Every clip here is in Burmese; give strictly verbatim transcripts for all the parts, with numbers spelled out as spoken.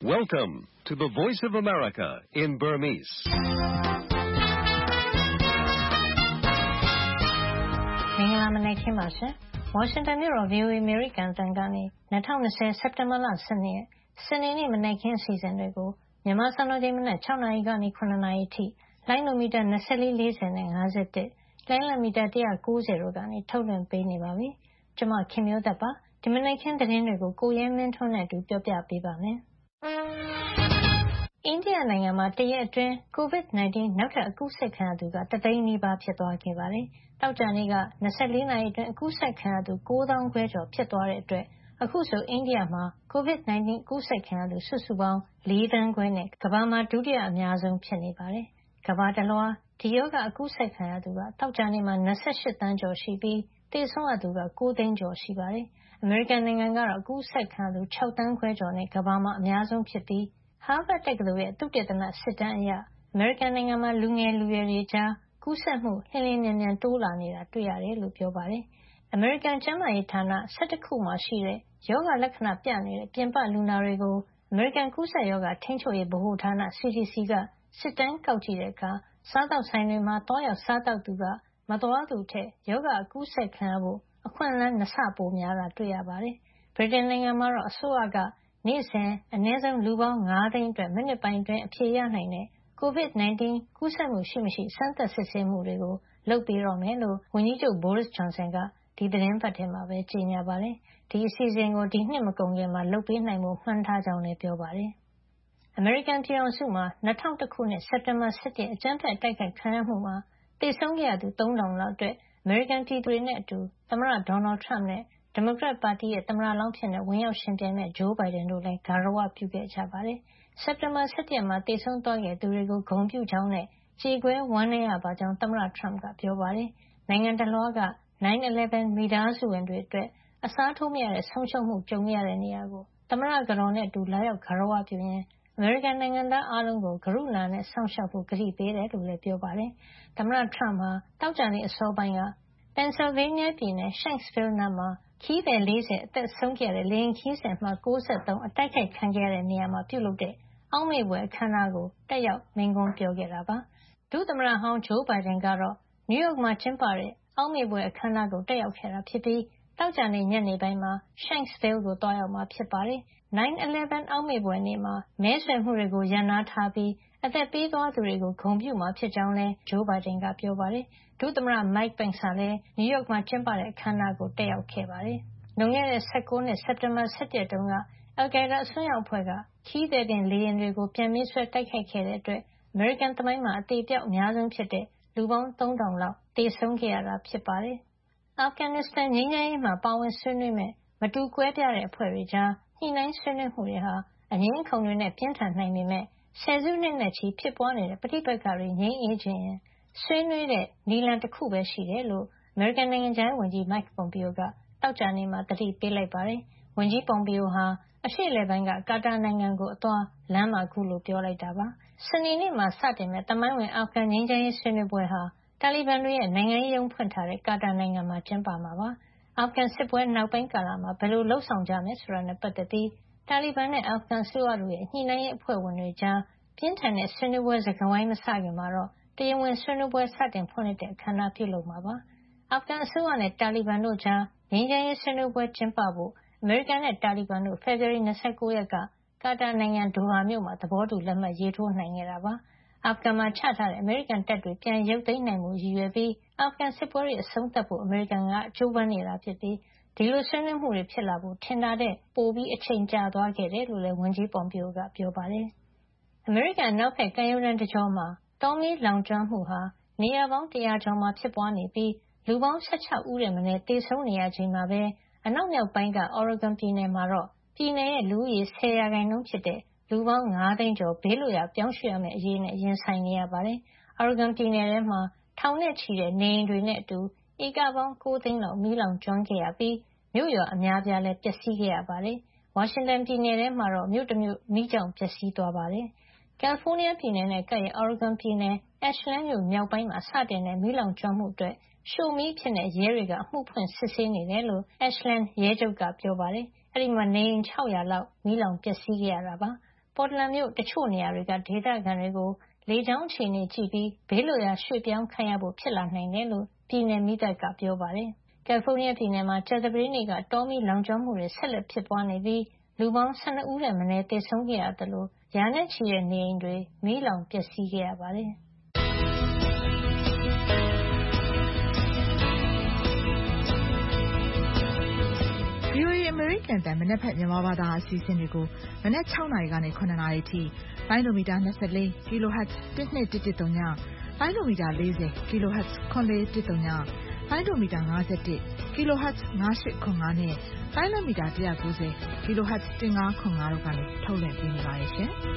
Welcome to the Voice of America in Burmese. ။မင်္ဂလာမနက်ခင်းပါရှင်။ Washington မြို့တော် ဗွီအိုအေ အမေရိကန်အသံကနေ၂၀၂၀ စက်တင်ဘာလ ၁၂ ရက်စနေနေ့မနက်ခင်းအစီအစဉ်တွေကိုမြန်မာစံတော်ချိန်မနက်၆နာရီကနေ၇နာရီအထိလိုင်းနိုမီတာ၂၄ ၄၀နဲ့၅၁လိုင်းလံမီတာ၁၉၀တို့ကနေထုတ်လွှင့်ပေးနေပါပြီ။ကျွန်မခင်မျိုးသက်ပါ။ဒီမနက်ခင်းသတင်းတွေကိုကိုရဲမင်းထွန်းနဲ့အတူပြောပြပေးပါမယ်။အိန္ဒိယနိုင်ငံမှာတရက်အတွင်း ကိုဗစ် ၁၉ နောက်ထပ်အကူးစက်ခံရသူကတသိန်းနီးပါးဖြစ်သွားခဲ့ပါတယ်။သောကြာနေ့က၂၄နာရီအတွင်းအကူးစက်ခံရသူ၉သောင်းခွဲကျော်ဖြစ်သွားတဲ့အတွက်အခုဆိုအိန္ဒိယမှာကိုဗစ် ၁၉ အကူးစက်ခံရသူစုစုပေါင်း၄သန်းခွဲနဲ့ကမ္ဘာမှာဒုတိယအများဆုံးဖြစ်နေပါတယ်။ကမ္ဘာတလွှားဒီရောဂါအကူးစက်ခံရသူကသောကြာနေ့မှာ၂၈သန်းကျော်ရှိပြီးသေဆုံးရသူက၉သိန်းကျော်ရှိပါတယ်။အမေရိကန်နိုင်ငံကတော့အကူးစက်ခံရသူ၆သန်းခွဲကျော်နဲ့ကမ္ဘာမှာအများဆုံးဖြစ်ပြီးHarvard တက္ကသိုလ်ရဲ့သုတေသနစစ်တမ်းအရအမေရိကန်နိုင်ငံမှာလူငယ်လူရွယ်တွေကြားကူးစက်မှုလျင်လျင်မြန်မြန်တိုးလာနေတာတွေ့ရတယ်လို့ပြောပါတယ်။အမေရိကန်ကျန်းမာရေးဌာန၁၁ခုမှာရှိတဲ့ရောဂါလက္ခဏာပြနေတဲ့ပြင်ပလူနာတွေကိုအမေရိကန်ကူးစက်ရောဂါထိန်းချုပ်ရေးဗဟိုဌာန C D C ကစစ်တမ်းကောက်ကြည့်တဲ့အခါစားသောက်ဆိုင်တွေမှာသွားရောက်စားသောက်သူကမသွားသူထက်ရောဂါအကူးစက်ခံရဖို့အခွင့်အလမ်းနှစ်ဆပိုများတာတွေ့ရပါတယ်။ဗြိတိန်နိုင်ငံမှာတော့အစိုးရကနေ့စဉ်အနည်းဆုံးလူပေါင်း၅သိန်းအတွက်မိနစ်ပိုင်းအတွင်းအဖြေရနိုင်တဲ့ကိုဗစ် ၁၉ ကူးစက်မှုရှိမရှိစမ်းသပ်စစ်ဆေးမှုတွေကိုလုပ်ပေးတော့မယ်လို့ဝန်ကြီးချုပ် Boris Johnson ကဒီသတင်းပတ်ထဲမှာပဲကြေညာပါတယ်။ဒီအစီအစဉ်ကိုဒီနှစ်မကုန်ခင်မှာလုပ်ပေးနိုင်ဖို့မှန်းထားကြောင်းလည်းပြောပါတယ်။အမေရိကန်ပြည်ထောင်စုမှာ၂၀၀၁ခုနှစ်စက်တင်ဘာ၁၁ရက်အကြမ်းဖက်တိုက်ခိုက်ခံရမှုမှာသေဆုံးခဲ့ရသူသုံးထောင်လောက်အတွက်အမေရိကန်ပြည်သူတွေနဲ့အတူသမ္မတ Donald Trump နဲ့ဒီမိုကရက်ပါတီရဲ့သမ္မတလောင်းဖြစ်ဝင်ရောက်ရှင်ပြိုင်မဲ့ Joe Biden တို့လည်းဂါရဝပြုခဲ့ကြပါတယ်။စက်တင်ဘာ၁၁ရက်မှာသေဆုံးသွားခဲ့သူတွေကိုဂုဏ်ပြုကြောင်းနဲ့ကြေကွဲဝမ်းနည်းရပါကြောင်းသမ္မတ Trump ကပြောပါတယ်။နိုင်ငံတလွှားကနင်းအလဲဗင်မိသားစုဝင်တွေအတွက်အစားထိုးမရတဲ့ဆုံးရှုံးမှုကြုံရတဲ့နေရာကိုသမ္မတကတော်နဲ့အတူလာရောက်ဂါရဝပြုရင်းအမေရိကန်နိုင်ငံသားအားလုံးကိုကရုဏာနဲ့စောင့်ရှောက်ဖို့ကတိပေးတယ်လို့လည်းပြောပါတယ်။သမ္မတ Trump ဟာတောက်ကြနေအစောပိုင်းက Pennsylvania ပြည်နယ် Shanksville နားမှာခရီးသည်၄၀အသက်ဆုံးခဲ့ရတဲ့လေယာဉ်ခရီးစဉ်အမှတ်၉၃အတိုက်ခိုက်ခံခဲ့ရတဲ့နေရာမှာပြုလုပ်တဲ့အောက်မေ့ဘွယ်အခမ်းအနားကိုတက်ရောက်မိန့်ခွန်းပြောခဲ့တာပါ။ဒုသမ္မတဟောင်း Joe Biden ကတော့နယူးယောက်မှာကျင်းပတဲ့အောက်မေ့ဘွယ်အခမ်းအနားကိုတက်ရောက်ခဲ့တာဖြစ်ပြီးသောကြာနေ့ညနေပိုင်းမှာ Shanksville ကိုသွားရောက်မှာဖြစ်ပါတယ်။ နင်းအလဲဗင်အောက်မေ့ဘွယ်နေ့မှာမဲဆွယ်မှုတွေကိုရန်နာထားပြီးအသက်ပေးသွားသူတွေကိုဂုဏ်ပြုမှာဖြစ်ကြောင်းလည်း Joe Biden ကပြောပါတယ်။ဒုသမ္မတ Mike Pence ဟာလည်းနယူးယောက်မှာကျင်းပတဲ့အခမ်းအနားကိုတက်ရောက်ခဲ့ပါတယ်။လွန်ခဲ့တဲ့၁၉နှစ်စက်တင်ဘာ၁၁ရက်တုန်းကအယ်လ်ကိုင်းဒါးအစွန်းရောက်အဖွဲ့ကခရီးသည်တင်လေယာဉ်တွေကိုပြန်ပေးဆွဲတိုက်ခိုက်ခဲ့တဲ့အတွက်အမေရိကန်သမိုင်းမှာအသေအပျောက်အများဆုံးဖြစ်တဲ့လူပေါင်းသုံးထောင်လောက်သေဆုံးခဲ့ရတာဖြစ်ပါတယ်။အာဖဂန်နစ္စတန်ငြိမ်းချမ်းရေးမှာပါဝင်ဆွေးနွေးမဲ့မတူကွဲပြားတဲ့အဖွဲ့တွေကြားညှိနှိုင်းဆွေးနွေးမှုတွေဟာအငြင်းအခုံတွေနဲ့ပြင်းထန်နိုင်ပေမဲ့ဆယ်စုနှစ်နဲ့ချီဖြစ်ပွားနေတဲ့ပဋိပက္ခတွေငြိမ်းအေးချင်ရင်ဆွေးနွေးတဲ့နည်းလမ်းတစ်ခုပဲရှိတယ်လို့အမေရိကန်နိုင်ငံခြားရေးဝန်ကြီး Mike Pompeo ကသောကြာနေ့မှာသတိပေးလိုက်ပါတယ်။ဝန်ကြီး Pompeo ဟာအရှေ့အလယ်ပိုင်းကကာတာနိုင်ငံကိုအသွားလမ်းမှာခုလိုပြောလိုက်တာပါ။စနေနေ့မှာစတင်မဲ့သမိုင်းဝင်အာဖဂန်ငြိမ်းချမ်းရေးဆွေးနွေးပွဲဟာတာလီဘန်တွေရဲ့နိုင်ငံရေးရုံးဖွင့်ထားတဲ့ကာတာနိုင်ငံမှာကျင်းပမှာပါ။အာဖဂန်စစ်ပွဲနောက်ပိုင်းကာလမှာဘယ်လိုလှုပ်ဆောင်ကြမယ်ဆိုတာနဲ့ပတ်သက်ပြီးတာလီဘန်နဲ့အာဖဂန်အစိုးရတို့ရဲ့ညှိနှိုင်းရေးအဖွဲ့ဝင်တွေကြားပြင်းထန်တဲ့ဆွေးနွေးပွဲစကားဝိုင်းမစခင်မှာတော့တရားဝင်ဆွေးနွေးပွဲစတင်ဖွင့်လှစ်တဲ့အခမ်းအနားပြုလုပ်မှာပါ။အာဖဂန်အစိုးရနဲ့တာလီဘန်တို့ကြားငြိမ်းချမ်းရေးဆွေးနွေးပွဲကျင်းပဖို့အမေရိကန်နဲ့တာလီဘန်တို့ဖေဖေါ်ဝါရီ၂၉ရက်ကကာတာနိုင်ငံဒိုဟာမြို့မှာသဘောတူလက်မှတ်ရေးထိုးနိုင်ခဲ့တာပါ။အာဖဂန်မှာချထားတဲ့အမေရိကန်တပ်တွေပြန်ရုပ်သိမ်းနိုင်မှုရည်ရွယ်ပြီးအာဖဂန်စစ်ပွဲတွေအဆုံးသတ်ဖို့အမေရိကန်ကကြိုးပမ်းနေတာဖြစ်ပြီးဒီလိုဆွေးနွေးမှုတွေဖြစ်လာဖို့ထင်တာတဲ့ပိုပြီးအချိန်ကြာသွားခဲ့တယ်လို့လည်းဝန်ကြီး Pompeo ကပြောပါတယ်။အမေရိကန်အနောက်ဘက်ကမ်းရိုးတန်းတကြောမှာတောမီးလောင်ကျွမ်းမှုဟာနေရာပေါင်းတရာကျော်မှာဖြစ်ပွားနေပြီးလူပေါင်း၁၆ဦးထက်မနည်းသေဆုံးနေရချိန်မှာပဲအနောက်မြောက်ပိုင်းက Oregon ပြည်နယ်မှာတော့ပြည်နယ်ရဲ့လူဦးရေ၁၀ရာခိုင်နှုန်းဖြစ်တဲ့လူပေါင်း၅သိန်းကျော်ဘေးလွတ်ရာပြောင်းရွှေ့ရမယ့်အရေးနဲ့ရင်ဆိုင်နေရပါတယ်။ Oregon ပြည်နယ်ထဲမှာထောင်နဲ့ချီတဲ့နေအိမ်တွေနဲ့အတူဧကပေါင်း၉သိန်းလောက်မီးလောင်ကျွမ်းခဲ့ရပြီးမြို့ရွာအများအပြားလည်းပျက်စီးခဲ့ရပါတယ်။ Washington ပြည်နယ်ထဲမှာတော့မြို့တမြို့မီးကြောင့်ပျက်စီးသွားပါတယ်။ California ပြည်နယ်နဲ့ကပ်ရက် Oregon ပြည်နယ် Ashland မြို့မြောက်ပိုင်းမှာစတင်တဲ့မီးလောင်ကျွမ်းမှုအတွက်ရှို့မီးအဖြစ်ရဲတွေကအမှုဖွင့်စစ်ဆေးနေတယ်လို့ Ashland ရဲချုပ်ကပြောပါတယ်။အဲဒီမှာနေအိမ်၆၀၀လောက်မီးလောင်ပျက်စီးခဲ့ရတာပါ။ပေါ်တလန်မြို့တချို့နေရာတွေကဒေသခံတွေကိုလေကြောင်းအခြေအနေကြည့်ပြီးဘေးလွတ်ရာရွှေ့ပြောင်းခိုင်းရဖို့ဖြစ်လာနိုင်တယ်လို့ပြည်နယ်မီးသတ်ကပြောပါတယ်။ကယ်လီဖိုးနီးယားပြည်နယ်မှာကြာသပတေးနေ့ကတောမီးလောင်ကျွမ်းမှုတွေဆက်လက်ဖြစ်ပွားနေပြီးလူပေါင်း၁၂ဦးထက်မနည်းသေဆုံးခဲ့ရသလိုရာနဲ့ချီတဲ့နေအိမ်တွေမီးလောင်ပျက်စီးခဲ့ရပါတယ်။ V O A အမေရိကန်တန်မနက်ဖြန်မြန်မာဘာသာအစီအစဉ်တွေကိုမနက်၆နာရီကနေ၇နာရီထိလိုင်းဒိုမီတာ၂၄ kHz တစ်နှစ်တစ်တစ်သုံးညလိုင်းဒိုမီတာ၄၀ kHz ခွန်လေးတစ်သုံးညလိုင်းဒိုမီတာ၅၁ kHz ၅၈ခွန်၅နဲ့လိုင်းဒိုမီတာ၁၉၀ kHz တစ်၅ခွန်၅တို့ကနေထုတ်လွှင့်ပေးနေပါတယ်ရှင်။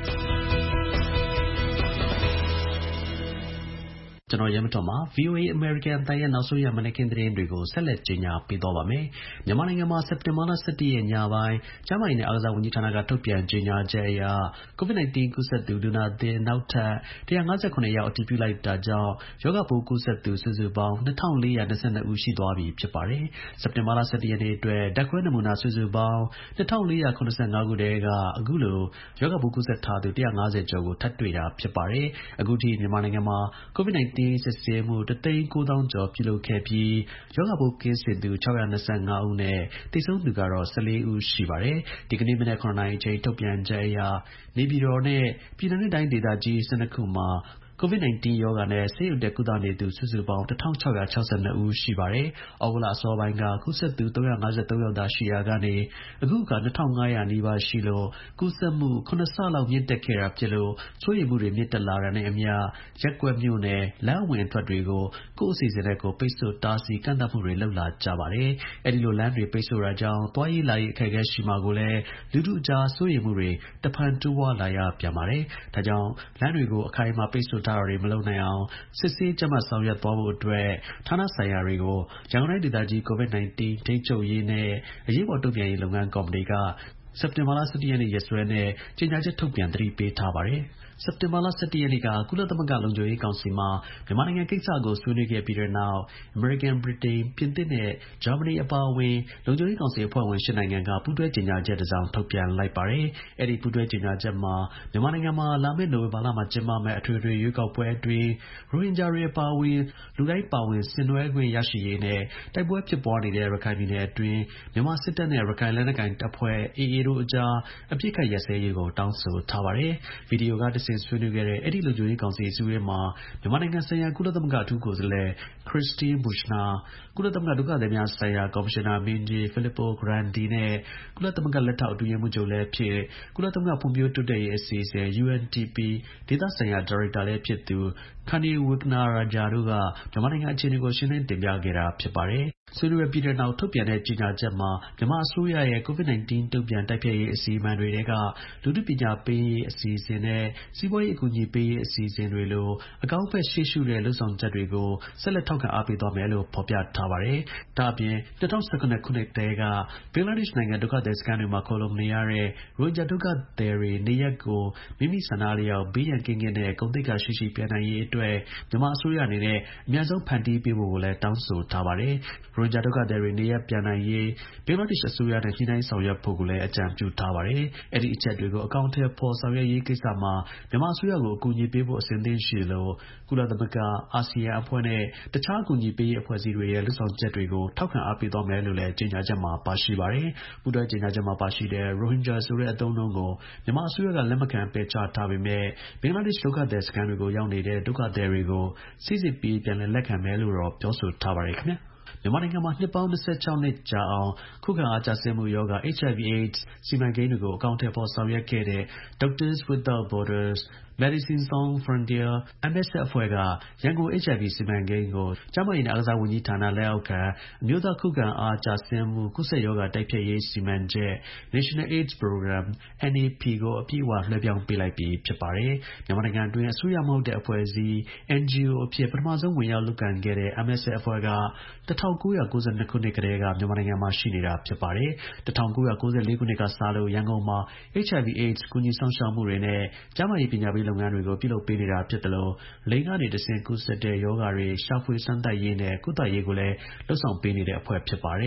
ကျွန်တော်ရဲမတော်မှာ V O A American အတိုင်းရဲ့နောက်ဆုံးရမနက်ခင်းသတင်းတွေကိုဆက်လက်ကြေညာပေးသွားပါမယ်။မြန်မာနိုင်ငံမှာစက်တင်ဘာလ၁၁ရက်ညပိုင်းကျန်းမာရေးနဲ့အားကစားဝန်ကြီးဌာနကထုတ်ပြန်ကြေညာချက်အရ COVID 19 ကူးစက်သူလူနာသစ်နောက်ထပ်၁၅၇ယောက်အတည်ပြုလိုက်တာကြောင့်ရောဂါပိုးကူးစက်သူစုစုပေါင်း၂၄၂၂ဦးရှိသွားပြီဖြစ်ပါတယ်။စက်တင်ဘာလ၁၁ရက်နေ့အတွက်ဓာတ်ခွဲနမူနာစုစုပေါင်း၂၄၇၅ခုထဲကအခုလိုရောဂါပိုးကူးစက်ထားသူ၁၅၀ကျော်ကိုထပ်တွေ့တာဖြစ်ပါတယ်။အခုထိမြန်မာနိုင်ငံမှာ COVID 19စစ်ဆေးမှုတသိန်းကိုးသောင်းကျော်ပြုလုပ်ခဲ့ပြီးရောဂါပိုးကင်းစင်သူ၆၂၅ဦးနဲ့သေဆုံးသူကတော့၁၄ဦးရှိပါတယ်။ဒီကနေ့မနက်၇နာရီအချိန်ထုတ်ပြန်ချက်အရနေပြည်တော်နဲ့ပြည်နယ်နဲ့တိုင်းဒေသကြီး၁၂ခုမှာ COVID 19ရောဂါနဲ့ဆေးရုံတက်ကုသနေသူစုစုပေါင်း၁၆၆၂ဦးရှိပါတယ်။ဩဂုတ်လအစောပိုင်းကကူးစက်သူ၃၅၃ယောက်သာရှိရာကနေအခုက၂၅၀၀နီးပါးရှိလို့ကူးစက်မှု၇ဆလောက်မြင့်တက်ခဲ့တာဖြစ်လို့စိုးရိမ်မှုတွေမြင့်တက်လာတာနဲ့အမျှရက်ကွက်မြို့နယ်လမ်းအဝင်အထွက်တွေကိုကိုယ့်အစီအစဉ်နဲ့ကိုယ်ပိတ်ဆို့တားဆီးကန့်သတ်မှုတွေလုပ်လာကြပါတယ်။အဲဒီလိုလမ်းတွေပိတ်ဆို့တာကြောင့်သွားရေးလာရေးအခက်အခဲရှိမှာကိုလည်းလူထုအကြားစိုးရိမ်မှုတွေတဖန်တိုးဝါလာရပြန်ပါတယ်။ဒါကြောင့်လမ်းတွေကိုအခိုင်အမာပိတ်ဆို့တာတွေမလုပ်နိုင်အောင်စစ်ဆေးကြပ်မတ်ဆောင်ရွက်သွားဖို့အတွက်ဌာနဆိုင်ရာတွေကိုရန်ကုန်တိုင်းဒေသကြီး COVID 19ထိန်းချုပ်ရေးနဲ့အရေးပေါ်တုံ့ပြန်ရေးလုပ်ငန်းကော်မတီကစက်တင်ဘာလ၁၁ရက်နေ့ရက်စွဲနဲ့ကြေညာချက်ထုတ်ပြန်သတိပေးထားပါတယ်။စက်တင်ဘာလ၁၁ရက်နေ့ကကုလသမဂ္ဂလုံခြုံရေးကောင်စီမှာမြန်မာနိုင်ငံကိစ္စကိုဆွေးနွေးခဲ့ပြီးတဲ့နောက်အမေရိကန်ဗြိတိန်ပြင်သစ်နဲ့ဂျာမနီအပါအဝင်လုံခြုံရေးကောင်စီအဖွဲ့ဝင်၈နိုင်ငံကပူးတွဲကြေညာချက်တစ်စောင်ထုတ်ပြန်လိုက်ပါတယ်။အဲဒီပူးတွဲကြေညာချက်မှာမြန်မာနိုင်ငံမှာလာမယ့်နိုဝင်ဘာလမှာကျင်းပမယ့်အထွေထွေရွေးကောက်ပွဲအတွင်းရိုဟင်ဂျာတွေအပါအဝင်လူတိုင်းပါဝင်ဆင်နွှဲခွင့်ရရှိရေးနဲ့တိုက်ပွဲဖြစ်ပွားနေတဲ့ရခိုင်ပြည်နယ်အတွင်းမြန်မာစစ်တပ်နဲ့ရခိုင်လက်နက်ကိုင်တပ်ဖွဲ့ A A တို့အကြားအပြစ်ခတ်ရပ်စဲရေးကိုတောင်းဆိုထားပါတယ်။ဗီဒီယိုကတစ်ဆင့်ဆွေးနွေးခဲ့တဲ့အဲဒီလုံခြုံရေးကောင်စီအစည်းအဝေးမှာမြန်မာနိုင်ငံဆိုင်ရာကုလသမဂ္ဂအထူးကိုယ်စားလှယ် Christine Buschner ကုလသမဂ္ဂဒုက္ခသည်များဆိုင်ရာကော်မရှင်နာမင်းကြီး Filippo Grandi နဲ့ကုလသမဂ္ဂလက်ထောက်အတွင်းရေးမှူးချုပ်လည်းဖြစ်ကုလသမဂ္ဂဖွံ့ဖြိုးတိုးတက်ရေးအစီအစဉ် U N D P ဒေသဆိုင်ရာဒါရိုက်တာလည်းဖြစ်သူ Kanni Wignaraja တို့ကမြန်မာနိုင်ငံအခြေအနေကိုရှင်းလင်းတင်ပြခဲ့တာဖြစ်ပါတယ်။ဆွေးနွေးပြီးတဲ့နောက်ထုတ်ပြန်တဲ့ကြေညာချက်မှာမြန်မာအစိုးရရဲ့ COVID 19တုံ့ပြန်တိုက်ဖျက်ရေးအစီအမံတွေထဲကလူထုပညာပေးရေးအစီအစဉ်နဲ့စီးပွားရေးအကူအညီပေးရေးအစီအစဉ်တွေလိုအကောင်းဘက်ရှေ့ရှုတဲ့လုပ်ဆောင်ချက်တွေကိုဆက်လက်ထောက်ခံအားပေးသွားမယ်လို့ဖော်ပြထားပါတယ်။ဒါ့အပြင်၂၀၁၇ခုနှစ်တည်းကဘင်္ဂလားဒေ့ရှ်နိုင်ငံဒုက္ခသည်စခန်းတွေမှာခိုလှုံနေရတဲ့ရိုဟင်ဂျာဒုက္ခသည်တွေနေရပ်ကိုမိမိဆန္ဒအလျောက်ဘေးရန်ကင်းကင်းနဲ့ဂုဏ်သိက္ခာရှိရှိပြန်နိုင်ရေးအတွက်မြန်မာအစိုးရအနေနဲ့အများဆုံးဖန်တီးပေးဖို့ကိုလည်းတောင်းဆိုထားပါတယ်။ရိုဟင်ဂျာဒုက္ခသည်တွေနေရပ်ပြန်နိုင်ရေးဘင်္ဂလားဒေ့ရှ်အစိုးရနဲ့ညှိနှိုင်းဆောင်ရွက်ဖို့ကိုလည်းအကြံပြုထားပါတယ်။အဲဒီအချက်တွေကိုအကောင့်ထဲပေါ်ဆောင်ရွက်ရေးကိစ္စမှာမြန်မာအစိုးရကိုအကူအညီပေးဖို့အစဉ်သင့်ရှိလို့ကုလသမဂ္ဂအာဆီယံအဖွဲ့နဲ့တခြားအကူအညီပေးရေးအဖွဲ့အစည်းတွေရဲ့လုပ်ဆောင်ချက်တွေကိုထောက်ခံအားပေးသွားမယ်လို့လည်းကြေညာချက်မှာပါရှိပါတယ်။ပူးတွဲကြေညာချက်မှာပါရှိတဲ့ရိုဟင်ဂျာဆိုတဲ့အသုံးအနှုန်းကိုမြန်မာအစိုးရကလက်မခံပယ်ချထားပေမဲ့ဘင်္ဂလားဒေ့ရှ်ဒုက္ခသည်စခန်းတွေကိုရောက်နေတဲ့ဒုက္ခသည်တွေကိုစိစစ်ပြီးပြန်လည်လက်ခံမယ်လို့တော့ပြောဆိုထားပါတယ်ခင်ဗျာ။မြန်မာနိုင်ငံမှာနှစ်ပေါင်း၂၆နှစ်ကြာအောင်ခုခံအားကျဆင်းမှုရောဂါ H I V AIDS စီမံကိန်းတွေကိုအကောင့်ထဲပေါ်ဆောင်ရွက်ခဲ့တဲ့ Doctors Without Borders Medicine Sans Frontiere M S F အဖွဲ့ကရန်ကုန် H I V စီမံကိန်းကိုကျန်းမာရေးနဲ့အားကစားဝန်ကြီးဌာနလက်အောက်ခံအမျိုးသားခုခံအားကျဆင်းမှုကူးစက်ရောဂါတိုက်ဖျက်ရေးစီမံချက် National AIDS Program N A P ကိုအပြည့်အဝလွှဲပြောင်းပေးလိုက်ပြီဖြစ်ပါတယ်။မြန်မာနိုင်ငံအတွင်းအစိုးရမဟုတ်တဲ့အဖွဲ့အစည်း N G O အဖြစ်ပထမဆုံးဝင်ရောက်လုပ်ကိုင်ခဲ့တဲ့ M S F အဖွဲ့က၁၉၉၂ခုနှစ်ကတည်းကမြန်မာနိုင်ငံမှာရှိနေတာဖြစ်ပါတယ်။၁၉၉၄ခုနှစ်ကစလို့ရန်ကုန်မှာ H I V AIDS ကူညီစောင့်ရှောက်မှုတွေနဲ့ကျန်းမာရေးပညာပေးလုပ်ငန်းတွေကိုပြုလုပ်ပေးနေတာဖြစ်တယ်လို့လိင်ကနေတဆင့်ကူးစက်တဲ့ရောဂါတွေရှာဖွေစမ်းသပ်ရေးနဲ့ကုသရေးကိုလည်းလုပ်ဆောင်ပေးနေတဲ့အဖွဲ့ဖြစ်ပါတယ်။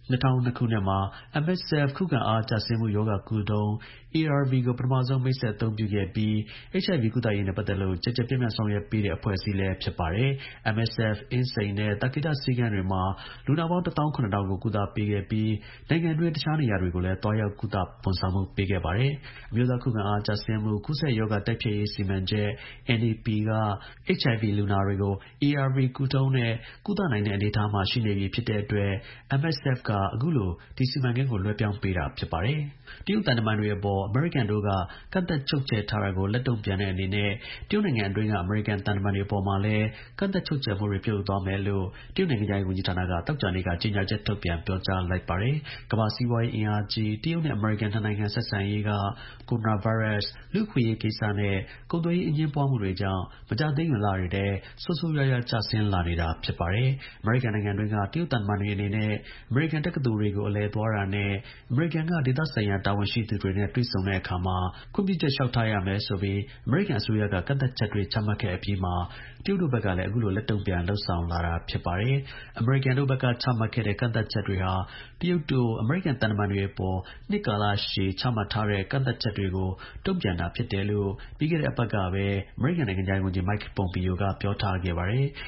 ၂၀၀၂ ခုနှစ်မှာ M S F ခုခံအားကျဆင်းမှုရောဂါကုထုံး A R V ကို ပထမဆုံး မိတ်ဆက်အသုံးပြုခဲ့ပြီး H I V ကုသရေးနဲ့ပတ်သက်လို့ ကျယ်ကျယ်ပြန့်ပြန့်ဆောင်ရွက်ပေးတဲ့ အဖွဲ့အစည်းလည်း ဖြစ်ပါတယ်။ M S F အင်းစိန်နဲ့ သာကေတဆေးခန်းတွေမှာ လူနာပေါင်း တစ်သောင်းခုနှစ်ထောင်ကို ကုသပေးခဲ့ပြီး နိုင်ငံတွင်း တခြားနေရာတွေကိုလည်း သွားရောက် ကုသ ဝန်ဆောင်မှုပေးခဲ့ပါတယ်။ အမျိုးသားခုခံအားကျဆင်းမှု ကူးစက်ရောဂါတိုက်ဖျက်ရေးစီမံချက် N A P က H I V လူနာတွေကို A R V ကုထုံးနဲ့ ကုသနိုင်တဲ့အနေအထားမှာ ရှိနေပြီဖြစ်တဲ့အတွက် M S F က အခုလို ဒီ စီမံကိန်းကို လွှဲပြောင်းပေးတာဖြစ်ပါတယ်။ တရုတ်သံတမန်တွေအပေါ် အမေရိကန်တို့က ကန့်သတ်ချုပ်ချယ်ထားတာကို လက်တုံ့ပြန်တဲ့အနေနဲ့ တရုတ်နိုင်ငံအတွင်းက အမေရိကန်သံတမန်တွေအပေါ်မှာလည်း ကန့်သတ်ချုပ်ချယ်မှုတွေ ပြုလုပ်သွားမယ်လို့ တရုတ်နိုင်ငံခြားရေးဝန်ကြီးဌာနက သောကြာနေ့က ကြေညာချက်ထုတ်ပြန်ပြောကြားလိုက်ပါတယ်။ ကမ္ဘာ့စီးပွားရေးအင်အားကြီး တရုတ်နဲ့ အမေရိကန် နှစ်နိုင်ငံဆက်ဆံရေးက ကိုရိုနာဗိုင်းရပ်စ်၊ လူ့အခွင့်အရေးကိစ္စနဲ့ ကုန်သွယ်ရေးအငြင်းပွားမှုတွေကြောင့် မကြာသေးခင်လတွေထဲ ဆိုးဆိုးရွားရွားကျဆင်းလာနေတာဖြစ်ပါတယ်။ အမေရိကန်နိုင်ငံတွင်းက တရုတ်သံတမန်တွေအနေနဲ့ အမေရိကန်တက္ကသိုလ်တွေကို အလည်သွားတာနဲ့ အမေရိကန်က ဒေသဆိုင်ရာတာဝန်ရှိသူတွေနဲ့ တွေ့ဆုံတဲ့အခါမှာ ခွင့်ပြုချက်လျှောက်ထားရမယ်ဆိုပြီး အမေရိကန်အစိုးရက ကန့်သတ်ချက်တွေချမှတ်ခဲ့အပြီးမှာ တရုတ်တို့ဘက်ကလည်း အခုလို လက်တုံ့ပြန်လုပ်ဆောင်လာတာဖြစ်ပါတယ်။ အမေရိကန်တို့ဘက်က ချမှတ်ခဲ့တဲ့ ကန့်သတ်ချက်တွေဟာ တရုတ်တို့ အမေရိကန်သံတမန်တွေအပေါ် နှစ်ကာလရှည် ချမှတ်ထားတဲ့ ကန့်သတ်ချက်တွေကို တုံ့ပြန်တာဖြစ်တယ်လို့ ပြီးခဲ့တဲ့အပတ်ကပဲ အမေရိကန်နိုင်ငံခြားရေးဝန်ကြီး Mike Pompeo က ပြောထားခဲ့ပါတယ်။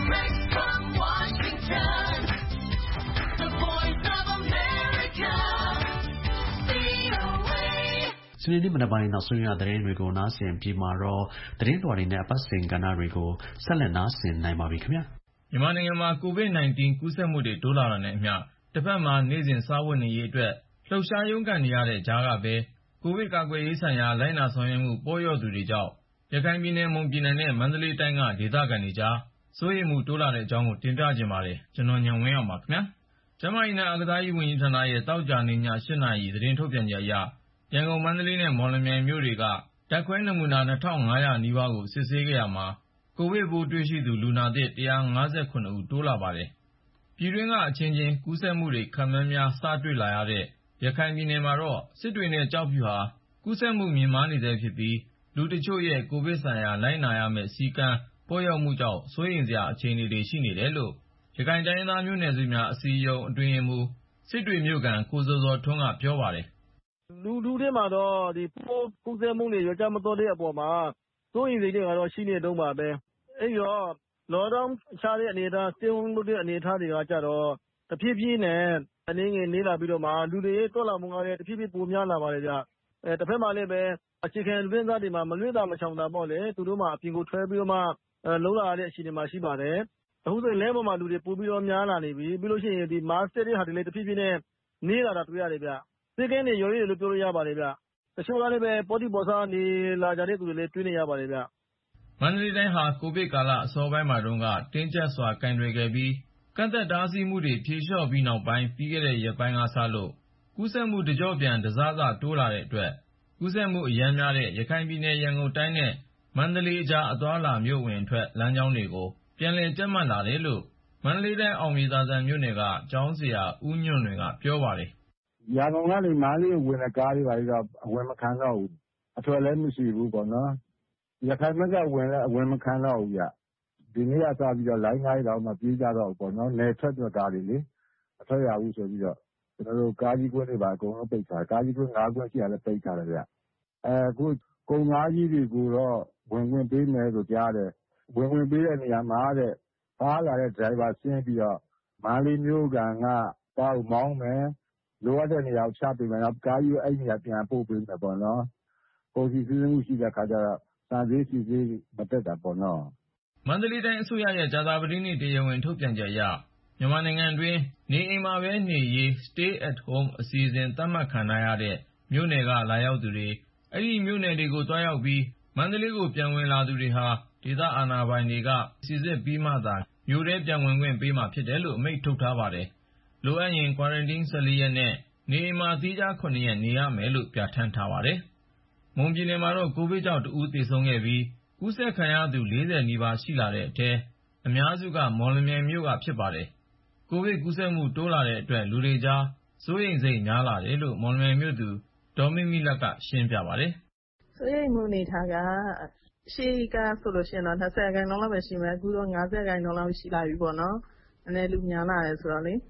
"စနေနေ့မနက်ပိုင်း နောက်ဆုံးရသတင်းတွေကို နားဆင်အပြီးမှာတော့ သတင်းလွှာတွေနဲ့ အပတ်စဉ်ကဏ္ဍတွေကို ဆက်လက် နားဆင်နိုင်ပါပြီခင်ဗျာ။ " မြန်မာနိုင်ငံမှာ ကိုဗစ်-၁၉ ကူးစက်မှုတွေ တိုးလာတာနဲ့အမျှ တဖက်မှာ နေ့စဉ်စားဝတ်နေရေးအတွက် လှုပ်ရှားရုန်းကန်နေရတဲ့ကြားကပဲ ကိုဗစ်ကာကွယ်ရေးဆိုင်ရာ လိုက်နာဆောင်ရွက်မှု ပေါ့လျော့သူတွေကြောင့် ရခိုင်ပြည်နယ်၊ မွန်ပြည်နယ်နဲ့ မန္တလေးတိုင်းက ဒေသခံတွေကြား စိုးရိမ်မှု တိုးလာတဲ့အကြောင်းကို ကိုဉာဏ်ဝင်းအောင် တင်ပြထားပါတယ်။ ကျန်းမာရေးနဲ့ အားကစားဝန်ကြီးဌာနရဲ့ သောကြာနေ့ည ၈ နာရီ သတင်းထုတ်ပြန်ချက်အရ ရန်ကုန်၊ မန္တလေးနဲ့ မော်လမြိုင်မြို့တွေက ဓာတ်ခွဲနမူနာ ၂၅၀၀ နီးပါးကို စစ်ဆေးခဲ့ရာမှာ ကိုဗစ်ပိုးတွေ့ရှိသူ လူနာသစ် ၁၅၇ ဦး တိုးလာပါတယ်။ ပြည်တွင်းက အချင်းချင်း ကူးစက်မှုတွေ ခပ်များများ စတွေ့လာရတဲ့ ရခိုင်ပြည်နယ်မှာတော့ စစ်တွေနဲ့ ကျောက်ဖြူဟာ ကူးစက်မှု မြင့်မားနေဆဲဖြစ်ပြီး လူတချို့ရဲ့ ကိုဗစ်ဆိုင်ရာ လိုက်နာရမယ့် စည်းကမ်း ပေါ့လျော့မှုကြောင့် စိုးရိမ်စရာ အခြေအနေတွေ ရှိနေတယ်လို့ ရခိုင်တိုင်းရင်းသားမျိုးနွယ်စုများ အစည်းအရုံး အတွင်းရေးမှူး စစ်တွေမြို့ခံ ကိုဇော်ဇော်ထွန်းက ပြောပါတယ်။ "လူထုထဲမှာတော့ ပိုးကူးစက်မှုတွေ လျော့ကျမသွားတဲ့အပေါ်မှာ စိုးရိမ်စိတ်တွေကတော့ ရှိနေတုန်းပါပဲ။ အဲဒီတော့ Lockdown ချတဲ့အနေအထား၊ Stay Home လုပ်တဲ့အနေအထားတွေကကျတော့ တဖြည်းဖြည်းနဲ့ အနည်းငယ်နည်းလာပြီးတော့မှ လူတွေရဲ့သွားလာမှုကလည်း တဖြည်းဖြည်း ပိုများလာပါတယ်ဗျ။ တဖက်မှာလည်းပဲ အခြေခံလူတန်းစားတွေမှာ မလွှဲသာ မရှောင်သာပေါ့လေ သူတို့မှာ အပြင်ကိုထွက်ပြီးတော့မှ လုပ်လာရတဲ့အခြေအနေမှာ ရှိပါတယ်။ အခုဆိုရင် လမ်းပေါ်မှာ လူတွေပိုပြီးတော့ များလာနေပြီ။ ပြီးလို့ရှိရင် Mask တပ်တဲ့ဟာတွေလည်း တဖြည်းဖြည်းနဲ့ နည်းလာတာ တွေ့ရတယ်ဗျ။ စည်းကမ်းတွေ လျော့ရဲတယ်လို့ ပြောလို့ရပါတယ်ဗျ။ တချို့ကလည်းပဲ ပေါ့တိပေါ့ဆ နေလာကြတဲ့သူတွေလည်း တွေ့နေရပါတယ်ဗျ။ " မန္တလေးတိုင်းဟာ ကိုဗစ်ကာလ အစောပိုင်းမှာတုန်းက တင်းကြပ်စွာ ကိုင်တွယ်ခဲ့ပြီး ကန့်သတ်တားဆီးမှုတွေ ဖြေလျော့ပြီးနောက်ပိုင်း ပြီးခဲ့တဲ့ရက်ပိုင်းကစလို့ ကူးစက်မှု တကျော့ပြန် တစစ တိုးလာတဲ့အတွက် ကူးစက်မှု အရမ်းများတဲ့ ရခိုင်ပြည်နယ်၊ ရန်ကုန်တိုင်းနဲ့ မန္တလေးကြား အသွားအလာ မြို့အဝင်အထွက် လမ်းကြောင်းတွေကို ပြန်လည် ကြပ်မတ်လာတယ်လို့ မန္တလေးတိုင်း အောင်မြေသာစံမြို့နယ်က ကျောင်းဆရာ ဦးညွန့်လွင်က ပြောပါတယ်။ "ရန်ကုန်ကနေ မန္တလေးကိုဝင်တဲ့ ကားတွေဘာတွေတော့ အဝင်မခံတော့ဘူး။ အထွက်လည်း မရှိဘူးပေါ့နော်။ ရခိုင်ဘက်ကဝင်လည်း အဝင်မခံတော့ဘူးဗျ။ ဒီနေ့ကစပြီးတော့ လိုင်းကားတွေတောင် မပြေးကြတော့ဘူးပေါ့နော်။ နယ်ထွက်ကားတွေလေ။ မထွက်ရဘူးဆိုပြီးတော့ ကားကြီးကွင်းတွေ အကုန်လုံးပိတ်ထားတယ်။ ကားကြီးကွင်း ငါးကွင်းရှိတာလည်း ပိတ်ထားတယ်ဗျ။ အခု ကုန်ကားကြီးတွေကိုတော့ ဝင်ခွင့်ပေးမယ်လို့ ကြားတယ်။ ဝင်ခွင့်ပေးတဲ့နေရာမှာတဲ့ ပါလာတဲ့ ဒရိုင်ဘာဆင်းပြီးတော့ မန္တလေးမြို့ခံက ကားကိုမောင်းမယ်။ လိုအပ်တဲ့နေရာကို ချပေးမယ်။ နောက် ကားကြီးကို အဲဒီနေရာ ပြန်ပို့ပေးမယ်ပေါ့နော်။ ကုန်စည်စီးဆင်းမှုရှိတဲ့အခါကျတော့ ဆန်ဈေး ဆီဈေး မတက်တာပေါ့နော်။ " မန္တလေးတိုင်းအစိုးရရဲ့ ကြာသပတေးနေ့ တရားဝင်ထုတ်ပြန်ချက်အရ မြန်မာနိုင်ငံတွင်း နေအိမ်မှာပဲနေရေး Stay at Home အစီအစဉ် သတ်မှတ်ခံထားရတဲ့ မြို့နယ်က လာရောက်သူတွေ၊ အဲဒီမြို့နယ်တွေကို သွားရောက်ပြီး မန္တလေးကို ပြန်ဝင်လာသူတွေဟာ ဒေသအာဏာပိုင်တွေက စိစစ်ပြီးမှသာ မြို့ထဲပြန်ဝင်ခွင့်ပေးမှာ ဖြစ်တယ်လို့ အမိန့်ထုတ်ထားပါတယ်။ လိုအပ်ရင် Quarantine ၁၄ ရက်နဲ့ နေအိမ်မှာ သီးခြား ၇ ရက် နေရမယ်လို့ ပြဌာန်းထားပါတယ်။ မွန်ပြည်နယ်မှာတော့ ကိုဗစ်ကြောင့် တဦးသေဆုံးခဲ့ပြီး ကူးစက်ခံရသူ ၄၀ နီးပါးရှိလာတဲ့အထဲ အများစုက မော်လမြိုင်မြို့က ဖြစ်ပါတယ်။ ကိုဗစ်ကူးစက်မှု တိုးလာတဲ့အတွက် လူတွေကြား စိုးရိမ်စိတ်များလာတယ်လို့ မော်လမြိုင်မြို့သူ ဒေါ်မိမိလတ်က ရှင်းပြပါတယ်။ "စိုးရိမ်မှုအနေအထားက ရှေ့ကဆိုရင်တော့ ၂၀ ရာခိုင်နှုန်းလောက်ပဲရှိမယ်။ အခုတော့ ၅၀ ရာခိုင်နှုန်းလောက် ရှိလာပြီပေါ့နော်။ နည်းနည်း လူများလာတယ်ဆိုတော့လေ။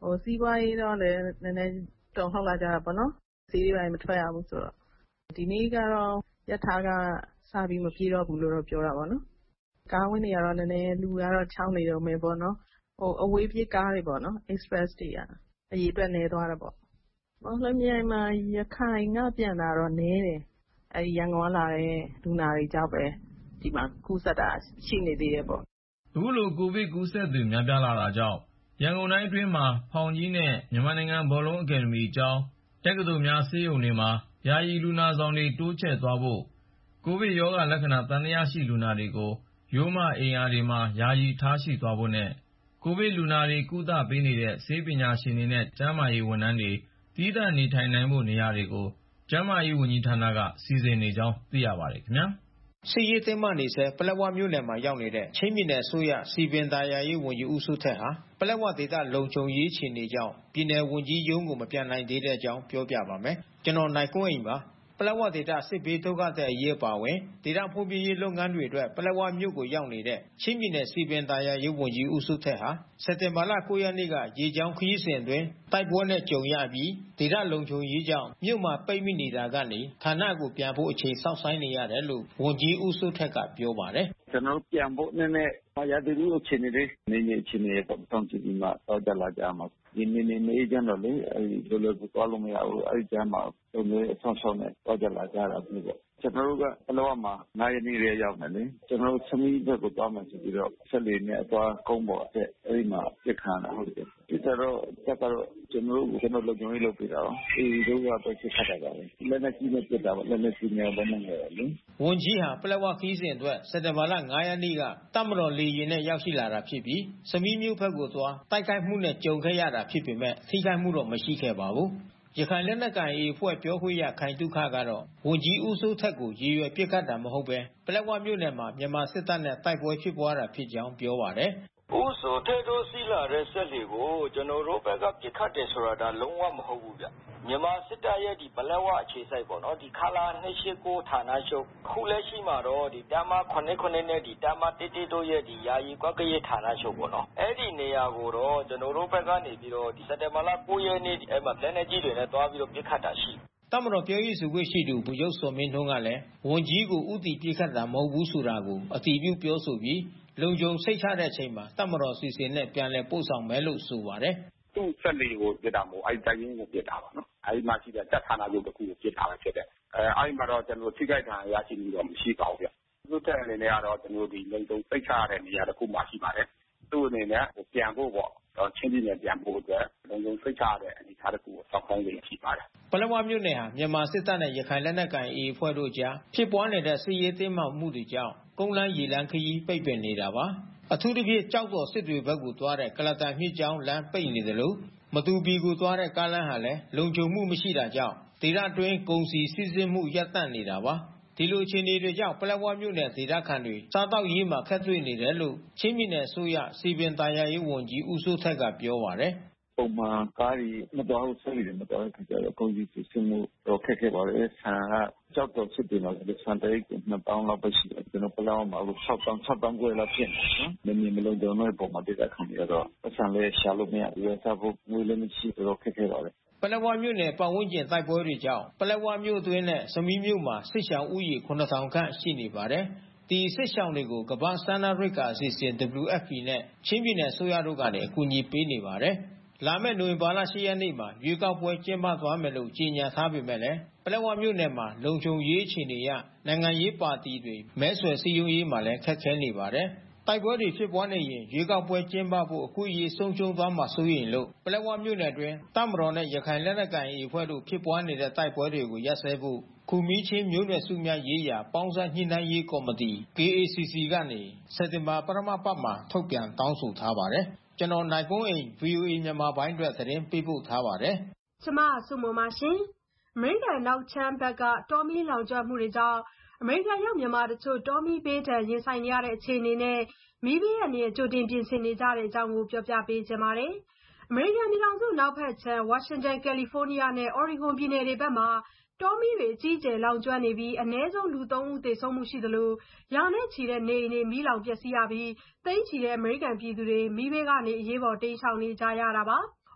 ဟိုစီးပွားရေးတော့လည်းနည်းနည်းတုံ့လှုပ်လာကြတာပေါ့နော်ဈေးတွေပိုင်းမထွက်ရဘူးဆိုတော့ဒီနေ့ကတော့ရထားကစပြီးမပြေတော့ဘူးလို့တော့ပြောတာပေါ့နော်ကားဝင်းတွေကတော့နည်းနည်းလူကတော့ချောင်းနေတော့မယ်ပေါ့နော်ဟိုအဝေးပြေးကားတွေပေါ့နော် express တွေကအရေးအတွက်နေသွားတာပေါ့မော်လမြိုင်မှာရခိုင်ကပြန်တာတော့နည်းတယ်အဲဒီရန်ကုန်လာတဲ့လူနာတွေကြောက်ပဲဒီမှာကူးစက်တာရှိနေသေးတယ်ပေါ့အခုလိုကိုဗစ်ကူးစက်သူများပြားလာတာကြောင့်ရန်ကုန်တိုင်းအတွင်းမှာဖောင်ကြီးနဲ့မြန်မာနိုင်ငံဘောလုံးအကယ်ဒမီကျောင်းတက္ကသိုလ်များဆေးရုံတွေမှာယာယီလူနာဆောင်တွေတိုးချဲ့သွားဖို့ကိုဗစ်ရောဂါလက္ခဏာသံသယရှိလူနာတွေကိုရိုးမအိမ်ယာတွေမှာယာယီထားရှိသွားဖို့နဲ့ကိုဗစ်လူနာတွေကုသပေးနေတဲ့ဆေးပညာရှင်တွေနဲ့ကျန်းမာရေးဝန်ထမ်းတွေသီးသန့်နေထိုင်နိုင်ဖို့နေရာတွေကိုကျန်းမာရေးဝန်ကြီးဌာနကစီစဉ်နေကြောင်းသိရပါတယ်ခင်ဗျာစစ်ရေးတင်းမာနေဆဲပလက်ဝမြို့နယ်မှာရောက်နေတဲ့ချင်းပြည်နယ်အစိုးရစီပင်သာယာရေးဝန်ကြီးဦးစိုးထက်ဟာပလက်ဝဒေသလုံခြုံရေးအခြေအနေကြောင့်ပြည်နယ်ဝန်ကြီးရုံးကိုမပြန်နိုင်သေးတဲ့အကြောင်းပြောပြပါမယ်။ကျွန်တော်နိုင်ကွန်းအိမ်ပါပလက်ဝဒေသစစ်ဘေးဒုက္ခသည်အရေးပါဝင်ဒေသဖွံ့ဖြိုးရေးလုပ်ငန်းတွေအတွက်ပလက်ဝမြို့ကိုရောက်နေတဲ့ချင်းပြည်နယ်စီပင်သာယာရေးဝန်ကြီးဦးစိုးထက်ဟာစက်တင်ဘာလကိုးရက်နေ့ကရေကြောင်းခရီးစဉ်အတွင်းတိုက်ပွဲနဲ့ကြုံရပြီးဒေသလုံခြုံရေးကြောင့်မြို့မှာပိတ်မိနေတာကနေဌာနကိုပြန်ဖို့အချိန်စောင့်ဆိုင်းနေရတယ်လို့ဝန်ကြီးဦးစိုးထက်ကပြောပါတယ်။ကျွန်တော်ပြန်ဖို့နည်းနည်းရတဲ့လူအခြေအနေလေးနေနေအခြေအနေပေါ့တောင်းကြည့်ပြီးမှတော့ကြလာကြမှာဒီနေ့နေ့နေကြတော့လေအဲဒီလိုလိုသွားလို့မရဘူးအဲဒီကျမ်းမှာတုံးလေးအဆောင်ဆောင်နဲ့တော့ကြလာကြတာပြီးတော့ကျွန်တော်တို့ကပလောမှာနိုင်နေရရောက်နေလေကျွန်တော်တို့သမီးဘက်ကိုသွားမယ်ဆိုပြီးတော့ဆက်လေနဲ့အသွားကုန်းပေါ်တဲ့အဲဒီမှာပြစ်ခါတာဟုတ်တယ်ဒီတော့တက်တော့ကျွန်တော်တို့ကျွန်တော်လုံခြုံရေးလုပ်ပြတာအဲဒီတို့ကတော့ပြစ်ခတ်တာပါပဲလက်နဲ့ကြီးနဲ့ပြစ်တာပါလက်နဲ့ကြီးနဲ့ဘယ်နဲ့လဲလေဝန်ကြီးဟာပလက်ဝခီးစဉ်အတွက်စက်တင်ဘာလငါးရက်နေ့ကတပ်မတော်လေယာဉ်နဲ့ရောက်ရှိလာတာဖြစ်ပြီးစမီးမြို့ဘက်ကိုသွားတိုက်ခိုက်မှုနဲ့ကြုံခဲ့ရတာဖြစ်ပေမဲ့ထိခိုက်မှုတော့မရှိခဲ့ပါဘူးရခိုင်လက်နက်ကိုင်အေအဖွဲ့ပြောခွင့်ရခိုင်တုခကတော့ဝန်ကြီးဦးစိုးထက်ကိုရည်ရွယ်ပစ်ခတ်တာမဟုတ်ပဲပလက်ဝမြို့နယ်မှာမြန်မာစစ်တပ်နဲ့တိုက်ပွဲဖြစ်ပွားတာဖြစ်ကြောင်းပြောပါတယ်ဦးစိုးထက်တို့စီလာတဲ့ဆက်လီကိုကျွန်တော်တို့ဘက်ကပစ်ခတ်တယ်ဆိုတာဒါလုံးဝမဟုတ်ဘူးဗျမြန်မာစစ်တပ်ရဲ့ဒီပလက်ဝအခြေစိုက်ပေါ့နော်ဒီခလာနှစ်ရှစ်ကိုဌာနချုပ်ခုလက်ရှိမှာတော့ဒီတမခုနှစ်ခုနှစ်နဲ့ဒီတမတိတိတို့ရဲ့ဒီယာယီကွက်ကရေးဌာနချုပ်ပေါ့နော်အဲ့ဒီနေရာကိုတော့ကျွန်တော်တို့ဘက်ကနေပြီးတော့ဒီစက်တင်ဘာလကိုးရက်နေ့အဲ့မှာလက်နေကြီးတွေနဲ့တွားပြီးတော့ပစ်ခတ်တာရှိတပ်မတော်ပြောရေးဆိုခွင့်ရှိသူဗိုလ်ချုပ်စောမင်းထွန်းကလည်းဝန်ကြီးကိုဥတီပြစ်ခတ်တာမဟုတ်ဘူးဆိုတာကိုအတည်ပြုပြောဆိုပြီးလုံခြုံစိတ်ချတဲ့အချိန်မှာတပ်မတော်စီစဉ်နဲ့ပြန်လည်ပို့ဆောင်မယ်လို့ဆိုပါတယ်သူ့ဆက်လီကိုပြစ်တာမဟုတ်အဲဒီတိုင်းကိုပြစ်တာပါနော်အဲဒီမှာရှိတဲ့တပ်ဌာနချုပ်တစ်ခုကိုပြစ်တာပဲဖြစ်တယ်အဲအဲဒီမှာတော့ကျွန်တော်ထိခိုက်တာရရှိပြီးတော့မရှိပါဘူးဗျသူ့တဲ့အနေနဲ့ကတော့ကျွန်တော်ဒီလုံခြုံစိတ်ချရတဲ့နေရာတစ်ခုမှရှိပါတယ်သူ့အနေနဲ့ပြန်ဖို့ပေါ့တော့ချင်းပြည်နယ်ပြန်ဖို့အတွက်လုံခြုံစိတ်ချရတဲ့အနေအထားတစ်ခုကိုစောင့်ဆိုင်နေရှိပါတယ်ပလက်ဝမြို့နယ်ဟာမြန်မာစစ်တပ်နဲ့ရခိုင်လက်နက်ကိုင်အေအဖွဲ့တို့ကြားဖြစ်ပွားနေတဲ့စစ်ရေးတင်းမာမှုတွေကြောင့်ကုန်းလန်းရေလန်းခရီးပိတ်ပင်နေတာပါအထူးသဖြင့်ကြောက်တော်စစ်တွေဘက်ကိုသွားတဲ့ကလတန်မြစ်ကြောင်းလမ်းပိတ်နေတယ်လို့မတူပီကိုသွားတဲ့ကားလမ်းဟာလည်းလုံခြုံမှုမရှိတာကြောင့်ဒေသတွင်းကုန်စည်စီးဆင်းမှုရပ်တန့်နေတာပါဒီလိုအခြေအနေတွေကြောင့်ပလက်ဝမြို့နယ်ဒေသခံတွေစားတောက်ရေးမှာခက်တွေ့နေတယ်လို့ချင်းပြည်နယ်အစိုးရစီပင်သာယာရေးဝန်ကြီးဦးစိုးထက်ကပြောပါတယ်ပုံမှန်ကားကြီးမတော်ဘူးဆက်ပြီးမတော်တဲ့ခါကျတော့ကုန်စည်စီးဆင်းမှုတော့ခက်ခဲပါလေဆန်ကကြောက်တော့စစ်တယ်နော်ဒီဆန်တဲ့ကိုနှစ်ပေါင်းလောက်ပဲရှိတယ်ကျွန်တော်ပလောက်မှာလို့၆တောင်း၆တောင်းခွဲလောက်ဖြစ်နေနော်မင်းမလုံးတော့တဲ့ပုံမှာဒေသခံတွေတော့ဆန်လေးရှာလို့မရဘူးစားဖို့ငွေလည်းမရှိတော့ခက်ခဲပါလေပလက်ဝမြို့နယ်ပတ်ဝန်းကျင်တိုက်ပွဲတွေကြောင့်ပလက်ဝမြို့အတွင်းနဲ့စမီးမြို့မှာစစ်ရှောင်ဦးရေခုနစ်ထောင်ခန့်ရှိနေပါတယ်ဒီစစ်ရှောင်တွေကိုကမ္ဘာ့စားနပ်ရိက္ခာအစီအစဉ် W F P နဲ့ချင်းပြည်နယ်အစိုးရတို့ကနေအကူအညီပေးနေပါတယ်လာမယ့်နိုဝင်ဘာလ၈ရက်နေ့မှာရွေးကောက်ပွဲကျင်းပသွားမယ်လို့ကြေညာထားပေမဲ့လည်းပလက်ဝမြို့နယ်မှာလုံခြုံရေးအခြေအနေအရနိုင်ငံရေးပါတီတွေမဲဆွယ်စည်းရုံးရေးမှာလည်းခက်ခဲနေပါတယ်တိုက်ပွဲတွေဖြစ်ပွားနေရင်ရွေးကောက်ပွဲကျင်းပဖို့အခွင့်အရေးဆုံးရှုံးသွားမှာစိုးရိမ်လို့ပလက်ဝမြို့နယ်တွင်တပ်မတော်နဲ့ရခိုင်လက်နက်ကိုင်အေအဖွဲ့တို့ဖြစ်ပွားနေတဲ့တိုက်ပွဲတွေကိုရပ်စဲဖို့ခူမီးချင်းမျိုးနွယ်စုများရေးရာပေါင်းစပ်ညှိနှိုင်းရေးကော်မတီ K A C C ကနေစက်တင်ဘာပထမပတ်မှာထုတ်ပြန်တောင်းဆိုထားပါတယ်ကျွန်တော်နိုင်ကွန်းအိမ် V O A မြန်မာပိုင်းအတွက်သတင်းပေးပို့ထားပါတယ်ကျမဆုမမရှင်အမေရိကန်နောက်ချမ်းဘက်ကတော်မီလောင်ကျွမ်းမှုတွေကြောင့်အမေရိကန်ရောက်မြန်မာတချို့တော်မီပေးတဲ့ရင်ဆိုင်ရတဲ့အခြေအနေနဲ့မိဘရဲ့နေကြိုတင်ပြင်ဆင်နေကြတဲ့အကြောင်းကိုပြောပြပေးချင်ပါတယ်အမေရိကန်ပြည်ထောင်စုနောက်ဖက်ခြမ်းဝါရှင်တန်ကယ်လီဖိုးနီးယားနဲ့အော်ရီဂွန်ပြည်နယ်တွေဘက်မှာတော်မီတွေအကြီးကျယ်လောင်ကျွမ်းနေပြီးအနည်းဆုံးလူသုံးဦးသေဆုံးမှုရှိသလိုရာနဲ့ချီတဲ့နေအိမ်တွေမီးလောင်ပျက်စီးရပြီးသိန်းချီတဲ့အမေရိကန်ပြည်သူတွေမိဘကနေအရေးပေါ်တိမ်းရှောင်နေကြရတာပါ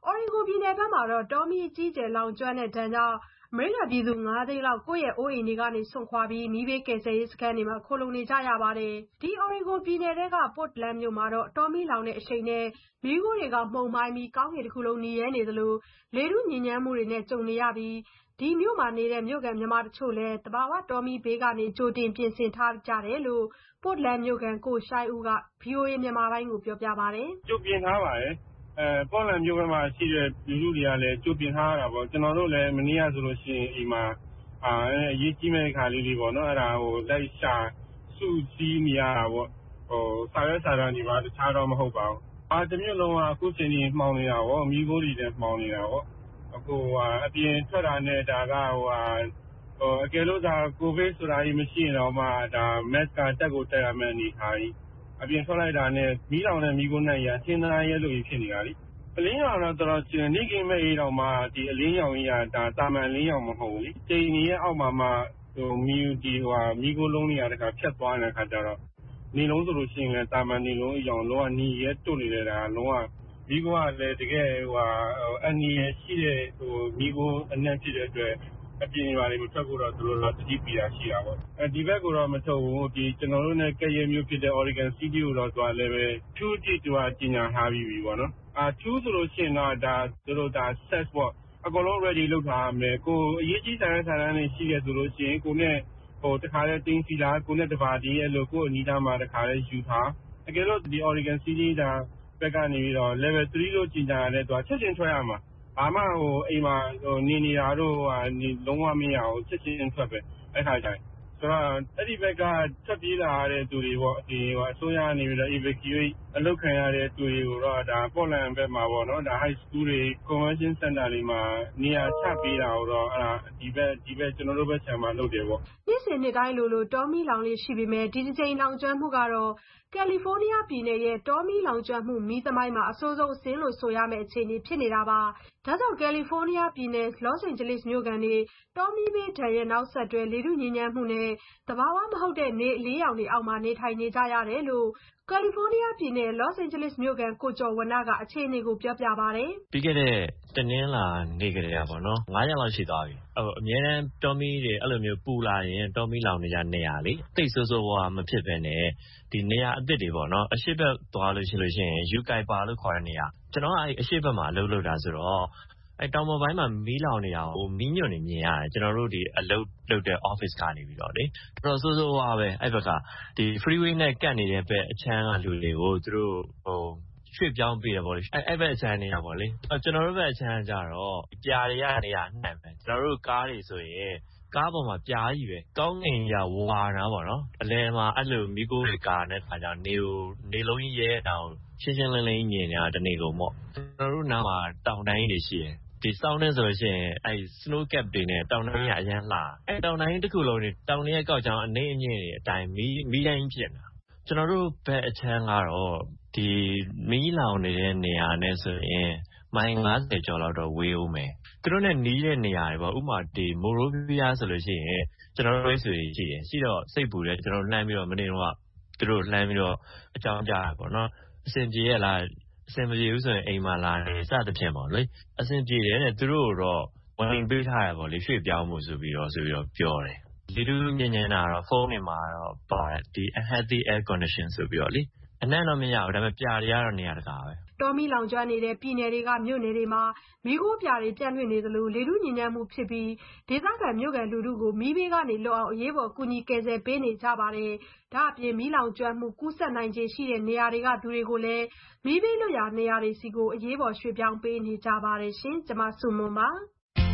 Oregon ပြည်နယ်ဘက်မှာတော့တောမီးအကြီးအကျယ်လောင်ကျွမ်းတဲ့ဒဏ်ကြောင့်အမေရိကန်ပြည်သူငါးသိန်းလောက်ကိုယ့်ရဲ့အိုးအိမ်တွေကနေစွန့်ခွာပြီးမီးဘေးကယ်ဆယ်ရေးစခန်းတွေမှာခိုလှုံနေကြရပါတယ်။ဒီ Oregon ပြည်နယ်ထဲက Portland မြို့မှာတော့တောမီးလောင်တဲ့အရှိန်နဲ့မီးခိုးတွေကမှုန်မှိုင်းပြီးကောင်းကင်တစ်ခုလုံးနီရဲနေသလိုလေထုညစ်ညမ်းမှုတွေနဲ့ကြုံနေရပြီးဒီမြို့မှာနေတဲ့မြို့ခံမြန်မာတချို့လည်းသဘာဝတောမီးဘေးကနေကြိုတင်ပြင်ဆင်ထားကြတယ်လို့ Portland မြို့ခံကိုရှိုင်းဦးက ဗွီအိုအေမြန်မာပိုင်းကိုပြောပြပါတယ်။ကြိုပြင်ထားပါတယ်။အဲပေါ်လန်မြို့မှာရှိတဲ့လူလူတွေကလည်းကြိုပြင်ထားရတာပေါ့ကျွန်တော်တို့လည်းမနေ့ကဆိုလို့ရှိရင်အိမ်မှာအာအရေးကြီးမဲ့ခါလေးလေးပေါ့နော်အဲ့ဒါဟိုလိုက်ရှာစုစည်းနေရတာပေါ့ဟိုစာရွက်စာတမ်းတွေပါတခြားတော့မဟုတ်ပါဘူးအာတမျိုးလုံးကအခုချိန်ကြီးမှောင်နေတာပေါ့မိခိုးတွေလည်းမှောင်နေတာပေါ့အခုအပြင်ထွက်တာနဲ့ဒါကဟိုဟာဟိုအကယ်လို့ဒါကိုဗစ်ဆိုတာကြီးမရှိရင်တော့မှဒါ mask ကတက်ကိုတက်ရမယ့်အနေထားကြီးအပြင်ထွက်လိုက်တာနဲ့မီးလောင်တဲ့မီးခိုးနဲ့ရအချင်းသားရဲလို့ဖြစ်နေတာလေအလင်းရောင်တော့တော်တော်နေကင်းမဲ့အေးတော့မှဒီအလင်းရောင်ကြီးကဒါတာမန်လင်းရောင်မဟုတ်ဘူးလေချိန်ကြီးရဲ့အောက်မှာမှဟိုမီးဒီဟိုမီးခိုးလုံးတွေကတခါဖြတ်သွားတဲ့အခါကျတော့နေလုံးဆိုလို့ရှိရင်လည်းတာမန်နေလုံးအရောင်လုံးကနီရဲတွတ်နေတယ်ဒါလုံးဝမီးခိုးကလည်းတကယ်ဟိုအနီရရှိတဲ့ဟိုမီးခိုးအနှံ့ဖြစ်တဲ့အတွက်အပြင်ရွာတွေမထွက်ဖို့တော့သူတို့တော့တတိပီတာရှိတာပေါ့အဲဒီဘက်ကတော့မထုတ်ဘူးဒီကျွန်တော်တို့နဲ့ကရဲမျိုးဖြစ်တဲ့ Oregon City ကိုတော့သွားလည်းပဲtwoတိတူကကြီးညာထားပြီးပြီပေါ့နော်အာtwoဆိုလို့ရှိရင်တော့ဒါသူတို့ဒါ set ပေါ့အကုန်လုံး ready လုပ်ထားမယ်ကိုအရေးကြီးဆိုင်ဆိုင်တိုင်းရှိရဆိုလို့ရှိရင်ကိုနဲ့ဟိုတခါလဲတင်းစီလာကိုနဲ့တပါတီရဲ့လို့ကိုအနီးသားမှာတခါလဲယူထားအကယ်လို့ဒီ Oregon City ဒါဘက်ကနေပြီးတော့ level three လို့ကြီးညာရတဲ့သူကချက်ချင်းထွက်ရမှာဘာမှဟိုအိမ်မှာဟိုနေနေတာတို့ဟာနေလုံးဝမရအောင်ချက်ချင်းထွက်ပဲအဲ့ခါကျရင်ဆိုတော့အဲ့ဒီဘက်ကချက်ပြေးလာတဲ့သူတွေပေါ့ဒီဟိုအစိုးရနေပြီးတော့ evacuate အလုပ်ခံရတဲ့သူတွေကိုတော့ဒါ Portland ဘက်မှာပေါ့နော်ဒါ high school တွေ convention center တွေမှာနေရာချပေးတာတော့အဲ့ဒါဒီဘက်ဒီဘက်ကျွန်တော်တို့ဘက်ဆံမှာလုပ်တယ်ပေါ့နေ့စဉ်နေ့တိုင်းလိုလိုတောမီးလောင်လေးရှိပေမဲ့ဒီတစ်ချိန်လောင်ကျွမ်းမှုကတော့ကယ်လီဖိုးနီးယားပြည်နယ်ရဲ့တောမီးလောင်ကျွမ်းမှုမီးသမိုင်းမှာအဆိုးဆုံးအဆင့်လို့ဆိုရမယ့်အခြေအနေဖြစ်နေတာပါဒါကြောင့်ကယ်လီဖိုးနီးယားပြည်နယ်လော့စ်အိန်ဂျလိစ်မြို့ကန်တွေတောမီးဘေးဒဏ်ရဲ့နောက်ဆက်တွဲလေထုညစ်ညမ်းမှုနဲ့တဘာဝမဟုတ်တဲ့နေအလေးရောင်တွေအောက်မှာနေထိုင်နေကြရတယ်လို့ကယ်လီဖိုးနီးယားပြည်နယ်လော့စ်အိန်ဂျလိစ်မြို့ကန်ကိုကျော်ဝဏ္ဏကအခြေအနေကိုပြောပြပါတယ်ပြီးခဲ့တဲ့တနင်္လာနေ့ကတည်းကပေါ့နော်ငါးရက်လောက်ရှိသွားပြီဟိုအများနဲ့တောမီးတွေအဲ့လိုမျိုးပူလာရင်တောမီးလောင်နေကြနေရလေတိတ်ဆိုးဆိုးဝါးမဖြစ်ဘဲနဲ့ဒီနေရာအသစ်တွေပေါ့နော်အရှိတ်ဘက်သွားလို့ရှိလို့ရှိရင်ယူကိုင်ပါလို့ခေါ်တဲ့နေရာကျွန်တော်ကအဲ့အရှိတ်ဘက်မှာအလုပ်လုပ်တာဆိုတော့အဲ့တောင်ပေါ်ပိုင်းမှာမီးလောင်နေတာကိုမီးညွန့်နေမြင်ရတယ်ကျွန်တော်တို့ဒီအလုပ်လုပ်တဲ့ office ကနေပြီးတော့လေတော်တော်ဆိုးဆိုးဝါးပဲအဲ့ဘက်ကဒီ freeway နဲ့ကတ်နေတဲ့ဘက်အချမ်းကလူတွေကိုသူတို့ဟိုရွှေ့ပြောင်းပေးတယ်ပေါ့လေအဲ့အဲ့ဘက်အချမ်းနေရပေါ့လေကျွန်တော်တို့ဘက်အချမ်းကြတော့ပြာတွေရနေရနှံ့ပဲကျွန်တော်တို့ကားတွေဆိုရင်ကားပေါ်မှာပြားကြီးပဲကောင်းငင်ရဝါနာပေါ့နော်အလဲမှာအဲ့လိုမီးကိုတွေကာနဲ့ခါကြောင့်နေကိုနေလုံးကြီးရဲတောင်ရှင်းရှင်းလင်းလင်းမြင်နေတာတနေ့ကုန်ပေါ့ကျွန်တော်တို့နားမှာတောင်တိုင်းတွေရှိတယ်ဒီစောင်းနေဆိုလို့ရှိရင်အဲ snow cap တွေနဲ့တောင်တိုင်းကအရန်လှအဲတောင်တိုင်းတစ်ခုလုံးတွေတောင်တွေရဲ့ကောက်ကြောင်အနေအမြင့်တွေအတိုင်းမီးမီးတိုင်းဖြစ်နေတာကျွန်တော်တို့ဘက်အချမ်းကတော့ဒီမီးလောင်နေတဲ့နေရာနဲ့ဆိုရင်မိုင်ငါးဆယ်ကျော်လောက်တော့ဝေးဦးမယ်သူတို့နဲ့နီးတဲ့နေရာတွေပေါ့ဥမာဒီမိုရိုဗီးယားဆိုလို့ရှိရင်ကျွန်တော်တို့ဆိုရင်ရှိတယ်ရှိတော့စိတ်ပူတယ်ကျွန်တော်လှမ်းပြီးတော့မနေတော့သူတို့လှမ်းပြီးတော့အကြောင်းကြားတာပေါ့နော်အဆင်ပြေရလားအဆင်မပြေဘူးဆိုရင်အိမ်မှာလာနေစသဖြင့်ပေါ့လေအဆင်ပြေတယ်တဲ့သူတို့တော့ဝင်ပေးထားရပေါ့လေရွှေ့ပြောင်းမှုဆိုပြီးတော့ဆိုပြီးတော့ပြောတယ်လေတူညဉ့်ညံ့တာတော့ဖုန်းတွေမှာတော့ပါတယ်ဒီ unhealthy air condition ဆိုပြီးတော့လေအနံ့တော့မရဘူးဒါပေမဲ့ပြာတွေကတော့နေရာတကာပဲတောမီးလောင်ကျွမ်းနေတဲ့ပြည်နယ်တွေကမြို့နယ်တွေမှာမီးခိုးပြာတွေပြန့်လွင့်နေသလိုလေထုညစ်ညမ်းမှုဖြစ်ပြီးဒေသခံမြို့ကန်လူထုကိုမီးဘေးကနေလွတ်အောင်အရေးပေါ်ကူညီကယ်ဆယ်ပေးနေကြပါတယ်။ဒါ့အပြင်မီးလောင်ကျွမ်းမှုကူးစက်နိုင်ခြေရှိတဲ့နေရာတွေကသူတွေကိုလည်းမီးဘေးလွတ်ရာနေရာတွေစီကိုအရေးပေါ်ရွှေ့ပြောင်းပေးနေကြပါတယ်ရှင်။ကျွန်မစုမွန်ပါ။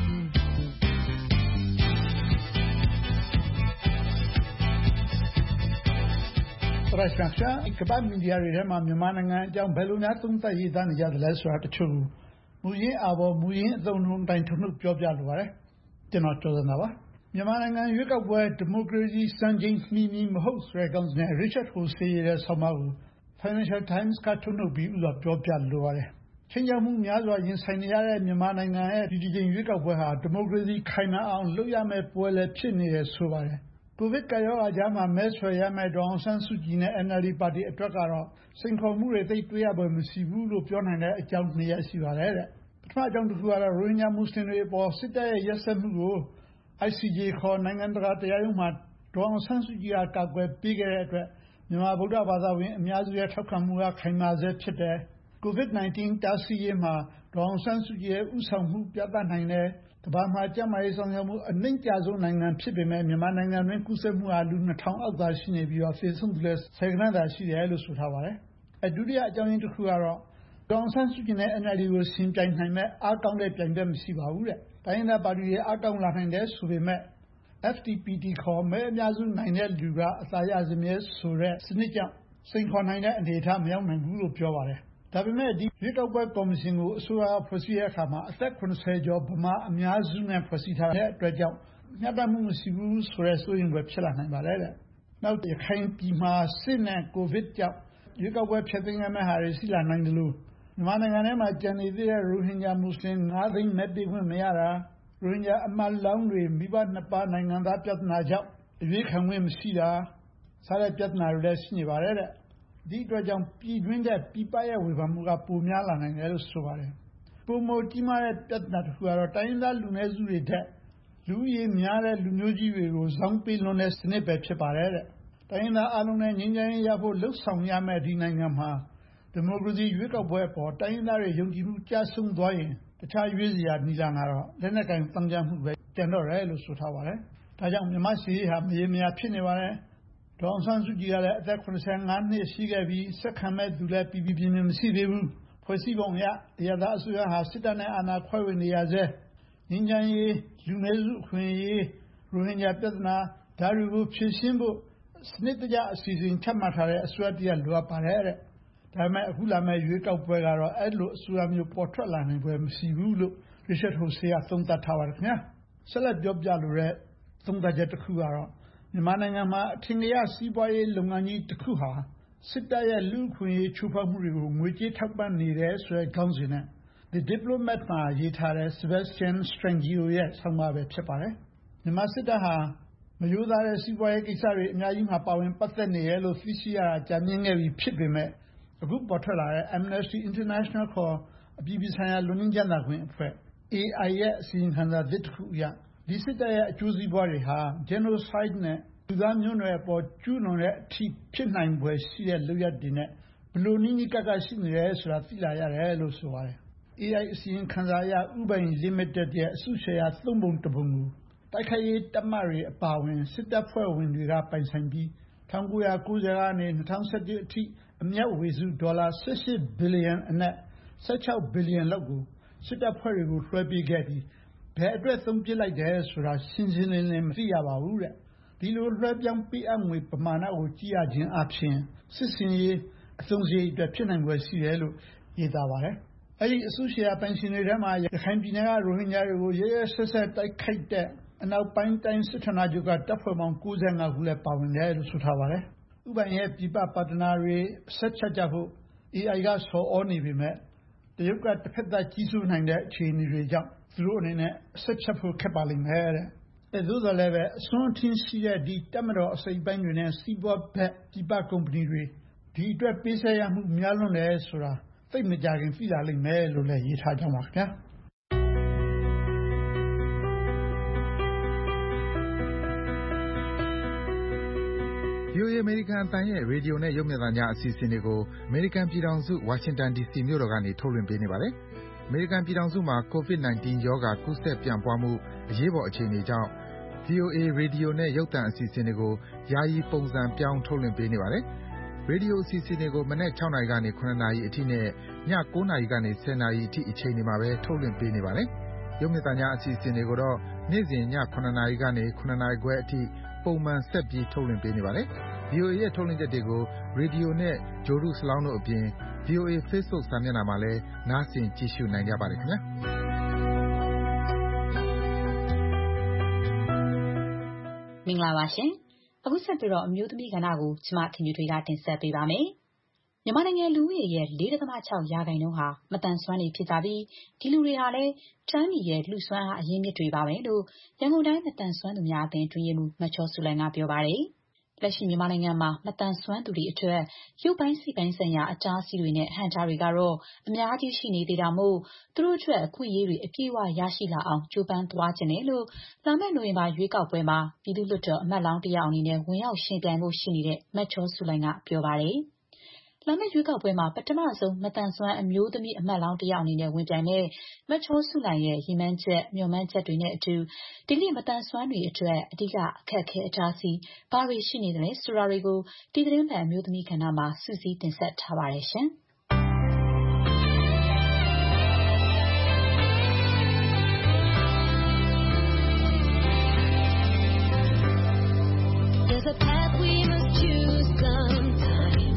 ပရရှာရှာကပတ်မီဒီယာတွေထဲမှာမြန်မာနိုင်ငံအကြောင်းဘယ်လိုများသုံးသပ်ရေးသားနေကြသလဲဆိုတာတချို့မူရင်းအာဘော်မူရင်းအသုံးနှုန်းတိုင်းထုတ်နှုတ်ပြောပြလိုပါတယ်ကျွန်တော်ကျော်စံပါပါမြန်မာနိုင်ငံရွေးကောက်ပွဲဒီမိုကရေစီစံချိန်မှီမီမဟုတ်ဆိုတဲ့ကောင်းစဉ် Richard Horsey ရဲ့ဆောင်းပါးကို Financial Times ကထုတ်နှုတ်ပြီးဥစွာပြောပြလိုပါတယ်ချင်းချောက်မှုများစွာရင်ဆိုင်နေရတဲ့မြန်မာနိုင်ငံရဲ့ဒီဒီချိန်ရွေးကောက်ပွဲဟာဒီမိုကရေစီခိုင်မာအောင်လုပ်ရမယ့်ပွဲလည်းဖြစ်နေတယ်ဆိုပါတယ်ကိုဗစ်ကရောဂါကြားမှာမဲဆွယ်ရမယ့်ဒေါ်အောင်ဆန်းစုကြည်နဲ့ N L D ပါတီအတွက်ကတော့စိန်ခေါ်မှုတွေသိတွေ့ရပွဲမရှိဘူးလို့ပြောနိုင်တဲ့အကြောင်းနှစ်ရပ်ရှိပါတယ်တဲ့ပထထမအကြောင်းတစ်ခုကတော့ရိုဟင်ဂျာမွတ်စလင်တွေအပေါ်စစ်တပ်ရဲ့ရက်စက်မှုကို I C J ခေါ်နိုင်ငံတကာတရားရုံးမှာဒေါ်အောင်ဆန်းစုကြည်ကကာကွယ်ပေးခဲ့တဲ့အတွက်မြန်မာဗုဒ္ဓဘာသာဝင်အများစုရဲ့ထောက်ခံမှုကခိုင်မာဆဲဖြစ်တယ်။ COVID 19 တားဆီးရေးမှာဒေါ်အောင်ဆန်းစုကြည်ရဲ့ဦးဆောင်မှုပြသနိုင်တယ်။ကမ္ဘာမှာကျန်းမာရေးဆောင်ရွက်မှုအနှိမ့်ကျဆုံးနိုင်ငံဖြစ်ပေမဲ့မြန်မာနိုင်ငံတွင်းကူးစက်မှုဟာလူနှစ်ထောင်အောက်သာရှိနေပြီးတော့သေဆုံးသူလည်းဆယ်ဂဏန်းသာရှိတယ်လို့ဆိုထားပါတယ်။အဲဒုတိယအကြောင်းရင်းတစ်ခုကတော့ဒေါ်အောင်ဆန်းစုကြည်နဲ့ N L D ကိုရှင်ပြိုင်နိုင်မဲ့အားကောင်းတဲ့ပြိုင်ဘက်မရှိပါဘူးတဲ့။တိုင်းဒေသပါတီတွေအားကောင်းလာနိုင်တယ်ဆိုပေမဲ့ F D P P ခေါ်မဲအများစုနိုင်တဲ့လူကအသာရစမြဲဆိုတဲ့စနစ်ကြောင့်စိန်ခေါ်နိုင်တဲ့အနေအထားမရောက်နိုင်ဘူးလို့ပြောပါတယ်။ဒါပေမဲ့ဒီရွေးကောက်ပွဲကော်မရှင်ကိုအစိုးရဖွဲ့စည်းတဲ့အခါမှာအသက်၇၀ကျော်ဗမာအများစုနဲ့ဖွဲ့စည်းထားတဲ့အတွက်ကြောင့်မျှတမှုမရှိဘူးဆိုတဲ့စိုးရိမ်ပွဲဖြစ်လာနိုင်ပါတယ်တဲ့။နောက်ရခိုင်ပြည်မှာစစ်နဲ့ကိုဗစ်ကြောင့်ရွေးကောက်ပွဲဖျက်သိမ်းရမယ့်ဟာတွေရှိလာနိုင်တယ်လို့မြန်မာနိုင်ငံထဲမှာကျန်နေသေးတဲ့ရိုဟင်ဂျာမွတ်စလင်၅သိန်းမဲပေးခွင့်မရတာရိုဟင်ဂျာအမတ်လောင်းတွေမိဘနှစ်ပါးနိုင်ငံသားပြဿနာကြောင့်အရွေးခံခွင့်မရှိတာစတဲ့ပြဿနာတွေလည်းရှိနေပါတယ်တဲ့ဒီအတွက်ကြောင့်ပြည်တွင်းတဲ့ပြည်ပရဲ့ဝေဖန်မှုကပိုများလာနိုင်တယ်လို့ဆိုပါတယ်ပုံမကြီးမားတဲ့ပြဿနာတစ်ခုကတော့တိုင်းသားလူနည်းစုတွေတဲ့လူကြီးများတဲ့လူမျိုးကြီးတွေကိုဇောင်းပေးလွန်တဲ့စနစ်ပဲဖြစ်ပါတယ်တဲ့တိုင်းသားအလုံးနဲ့ငြိမ်းချမ်းရေးရဖို့လှုပ်ဆောင်ရမယ့်ဒီနိုင်ငံမှာဒီမိုကရေစီရွေးကောက်ပွဲပေါ်တိုင်းသားတွေယုံကြည်မှုကျဆင်းသွားရင်တခြားရွေးစရာနီလာငါတော့လက်နက်ကင်တန်ကြမှုပဲကျန်တော့တယ်လို့ဆိုထားပါတယ်။ဒါကြောင့်မြန်မာစီဟာမရေမရာဖြစ်နေပါတယ်။ဒေါ်အောင်ဆန်းစုကြည်ကလည်းအသက်၇၅နှစ်ရှိခဲ့ပြီးဆက်ခံမဲ့သူလည်းပြည်ပြည်ပြင်းပြင်းမရှိသေးဘူး။ဖွဲ့စည်းပုံအရအရသာအစိုးရဟာစစ်တပ်နဲ့အာဏာခွဲဝေနေရစေငြိမ်းချမ်းရေးလူနည်းစုအခွင့်အရေးရိုဟင်ဂျာပြဿနာဒါတွေကိုဖြေရှင်းဖို့စနစ်တကျအစီအစဉ်ချမှတ်ထားတဲ့အစိုးရတရလိုအပ်ပါတယ်တဲ့။ဒါပေမဲ့အခုလာမဲ့ရွေးကောက်ပွဲကတော့အဲ့လိုအစိုးရမျိုးပေါ်ထွက်လာနိုင်ပွဲမရှိဘူးလို့Richard Horseyကသုံးသပ်ထားပါတယ်ခင်ဗျာဆက်လက်ပြောပြလိုတဲ့သုံးသပ်ချက်တစ်ခုကတော့မြန်မာနိုင်ငံမှာအထင်ကြီးစီးပွားရေးလုပ်ငန်းကြီးတစ်ခုဟာစစ်တပ်ရဲ့လူ့အခွင့်အရေးချိုးဖောက်မှုတွေကိုငွေကြေးထောက်ပံ့နေတယ်ဆိုတဲ့ခေါင်းစဉ်နဲ့ The Diplomat မှာရေးထားတဲ့ Sebastian Strangio ရဲ့ဆောင်းပါးပဲဖြစ်ပါတယ်မြန်မာစစ်တပ်ဟာမယိုးသားတဲ့စီးပွားရေးကိစ္စတွေအများကြီးမှာပါဝင်ပတ်သက်နေရလို့သိရှိရတာကြာမြင့်ခဲ့ပြီဖြစ်ပေမဲ့အခုပေါ်ထွက်လာတဲ့ Amnesty International ခေါ်အပြည်ပြည်ဆိုင်ရာလူ့ငြိမ်းချမ်းသာခွင့်အဖွဲ့ A I ရဲ့အစီရင်ခံစာသစ်တစ်ခုအရဒီစစ်တပ်ရဲ့အကျိုးစီးပွားတွေဟာ genocide နဲ့လူသားမျိုးနွယ်အပေါ်ကျူးလွန်တဲ့အထိဖြစ်နိုင်ဖွယ်ရှိတဲ့လုပ်ရပ်တွေနဲ့ဘလို့နည်းနည်းကကရှိနေတယ်ဆိုတာသိလာရတယ်လို့ဆိုပါတယ်။ A I အစီရင်ခံစာအရဥပိုင် limited ရဲ့အစုရှယ်ယာသုံးပုံတစ်ပုံကိုတိုက်ခိုက်ရေးတပ်မတွေအပါအဝင်စစ်တပ်ဖွဲ့ဝင်တွေကပိုင်ဆိုင်ပြီး၁၉၉၀ကနေ၂၀၁၁အထိအမြတ်ဝေစုဒေါ်လာ၁၈ဘီလီယံအနက်၁၆ဘီလီယံလောက်ကိုစစ်တပ်ဖွဲ့တွေကိုလွှဲပေးခဲ့ပြီးဘယ်အတွက်သုံးပစ်လိုက်တယ်ဆိုတာရှင်းရှင်းလင်းလင်းမသိရပါဘူးတဲ့ဒီလိုလွှဲပြောင်းပေးအပ်ငွေပမာဏကိုကြည့်ရခြင်းအပြင်စစ်စင်ရေးအသုံးစရိတ်အတွက်ဖြစ်နိုင်ွယ်ရှိတယ်လို့ရေးသားပါတယ်အဲ့ဒီအစုရှယ်ယာပိုင်ရှင်တွေထဲမှာရခိုင်ပြည်နယ်ကရိုဟင်ဂျာတွေကိုရဲရဲဆက်ဆက်တိုက်ခိုက်တဲ့အနောက်ပိုင်းတိုင်းစစ်ဌာနချုပ်ကတပ်ဖွဲ့ပေါင်း၉၅ခုလည်းပါဝင်တယ်လို့ဆိုထားပါတယ်ဥပိုင်ရဲ့ပြည်ပပါတနာတွေဆက်ချက်ကြဖို့ A I ကဆော်ဩနေပေမဲ့တရုတ်ကတစ်ဖက်သက်ကြီးစိုးနိုင်တဲ့အခြေအနေတွေကြောင့်သူတို့အနေနဲ့ဆက်ချက်ဖို့ခက်ပါလိမ့်မယ်တဲ့အဲသို့တော်လည်းပဲအစွန်းအထင်းရှိတဲ့ဒီတပ်မတော်အစိပ်ပိုင်းတွေနဲ့စီးပွားဘက်ပြည်ပကုမ္ပဏီတွေဒီအတွက်ပေးဆက်ရမှုများလွန်းတယ်ဆိုတာသိမကြခင်သိလာလိမ့်မယ်လို့လည်းရေးထားကြပါခင်ဗျာဗီအိုအေ အမေရိကန်အသံရဲ့ရေဒီယိုနဲ့ရုပ်မြင်သံကြားအစီအစဉ်တွေကိုအမေရိကန်ပြည်ထောင်စုဝါရှင်တန် ဒီစီမြို့တော်ကနေထုတ်လွှင့်ပေးနေပါတယ်။အမေရိကန်ပြည်ထောင်စုမှာ ကိုဗစ် ၁၉ ရောဂါကူးစက်ပြန့်ပွားမှုအရေးပေါ်အခြေအနေကြောင့် ဗီအိုအေ ရေဒီယိုနဲ့ရုပ်သံအစီအစဉ်တွေကိုယာယီပုံစံပြောင်းထုတ်လွှင့်ပေးနေပါတယ်။ရေဒီယိုအစီအစဉ်တွေကိုမနက်၆နာရီကနေ၇နာရီအထိနဲ့ည၉နာရီကနေ၁၀နာရီအထိအချိန်တွေမှာပဲထုတ်လွှင့်ပေးနေပါတယ်။ရုပ်မြင်သံကြားအစီအစဉ်တွေကိုတော့နေ့စဉ်ည၇နာရီကနေ၇နာရီခွဲအထိပုံမှန်ဆက်ပြီးထုတ်လွှင့်ပေးနေပါတယ်။ဗီအိုအေရဲ့ထုတ်လွှင့်ချက်တွေကိုရေဒီယိုနဲ့ဂြိုလ်တုစလောင်းတို့အပြင် ဗီအိုအေ Facebook စာမျက်နှာမှာလည်းနားဆင်ကြည့်ရှုနိုင်ကြပါတယ်ခင်ဗျာမင်္ဂလာပါရှင်အခုဆက်ပြီးတော့အမျိုးသမီးကဏ္ဍကိုကျမထင်ယူထွေးကတင်ဆက်ပေးပါမယ်မြန်မာနိုင်ငံလူဦးရေရဲ့ ၄.၆ ရာခိုင်နှုန်းဟာမတန်ဆွမ်းတွေဖြစ်ကြပြီးဒီလူတွေဟာလည်းတန်းပြည်ရဲ့လှူစွမ်းအားအရင်းမြစ်တွေပါပဲလို့ရန်ကုန်တိုင်းမတန်ဆွမ်းသူများအသင်းတွင်ရမှုမချောစုလိုင်ကပြောပါတယ်လက်ရှိမြန်မာနိုင်ငံမှာမတန်ဆွမ်းသူတွေအတွက်ရုပ်ပိုင်းစိတ်ပိုင်းဆိုင်ရာအတားအဆီးတွေနဲ့ဟန့်တားတွေကတော့အများကြီးရှိနေသေးတာမို့သူတို့အတွက်အခွင့်အရေးတွေအပြည့်အဝရရှိလာအောင်ကြိုးပမ်းသွားခြင်းတယ်လို့လာမယ့်နိုဝင်ဘာရွေးကောက်ပွဲမှာပြည်သူ့လွှတ်တော်အမတ်လောင်းတစ်ယောက်အနေနဲ့ဝင်ရောက်ရှင်ပြိုင်ဖို့ရှိနေတဲ့မတ်ချောစုလိုင်ကပြောပါတယ်။လာမယ့်ရွေးကောက်ပွဲမှာပထမဆုံးမတန်ဆွမ်းအမျိုးသမီးအမတ်လောင်းတစ်ယောက်အနေနဲ့ဝင်ပြိုင်မဲ့မတ်ချောစုလိုင်ရဲ့ရည်မှန်းချက်မျှော်မှန်းချက်တွေနဲ့အတူဒီနေ့မတန်ဆွမ်းတွေအတွက်အဓိကအခက်အခဲအတားအဆီးဘာတွေရှိနေသလဲဆိုတာတွေကိုဒီသတင်းပတ်အမျိုးသမီးကဏ္ဍမှာစူးစီးတင်ဆက်ထားပါတယ်ရှင်။ There's a path we must choose sometime.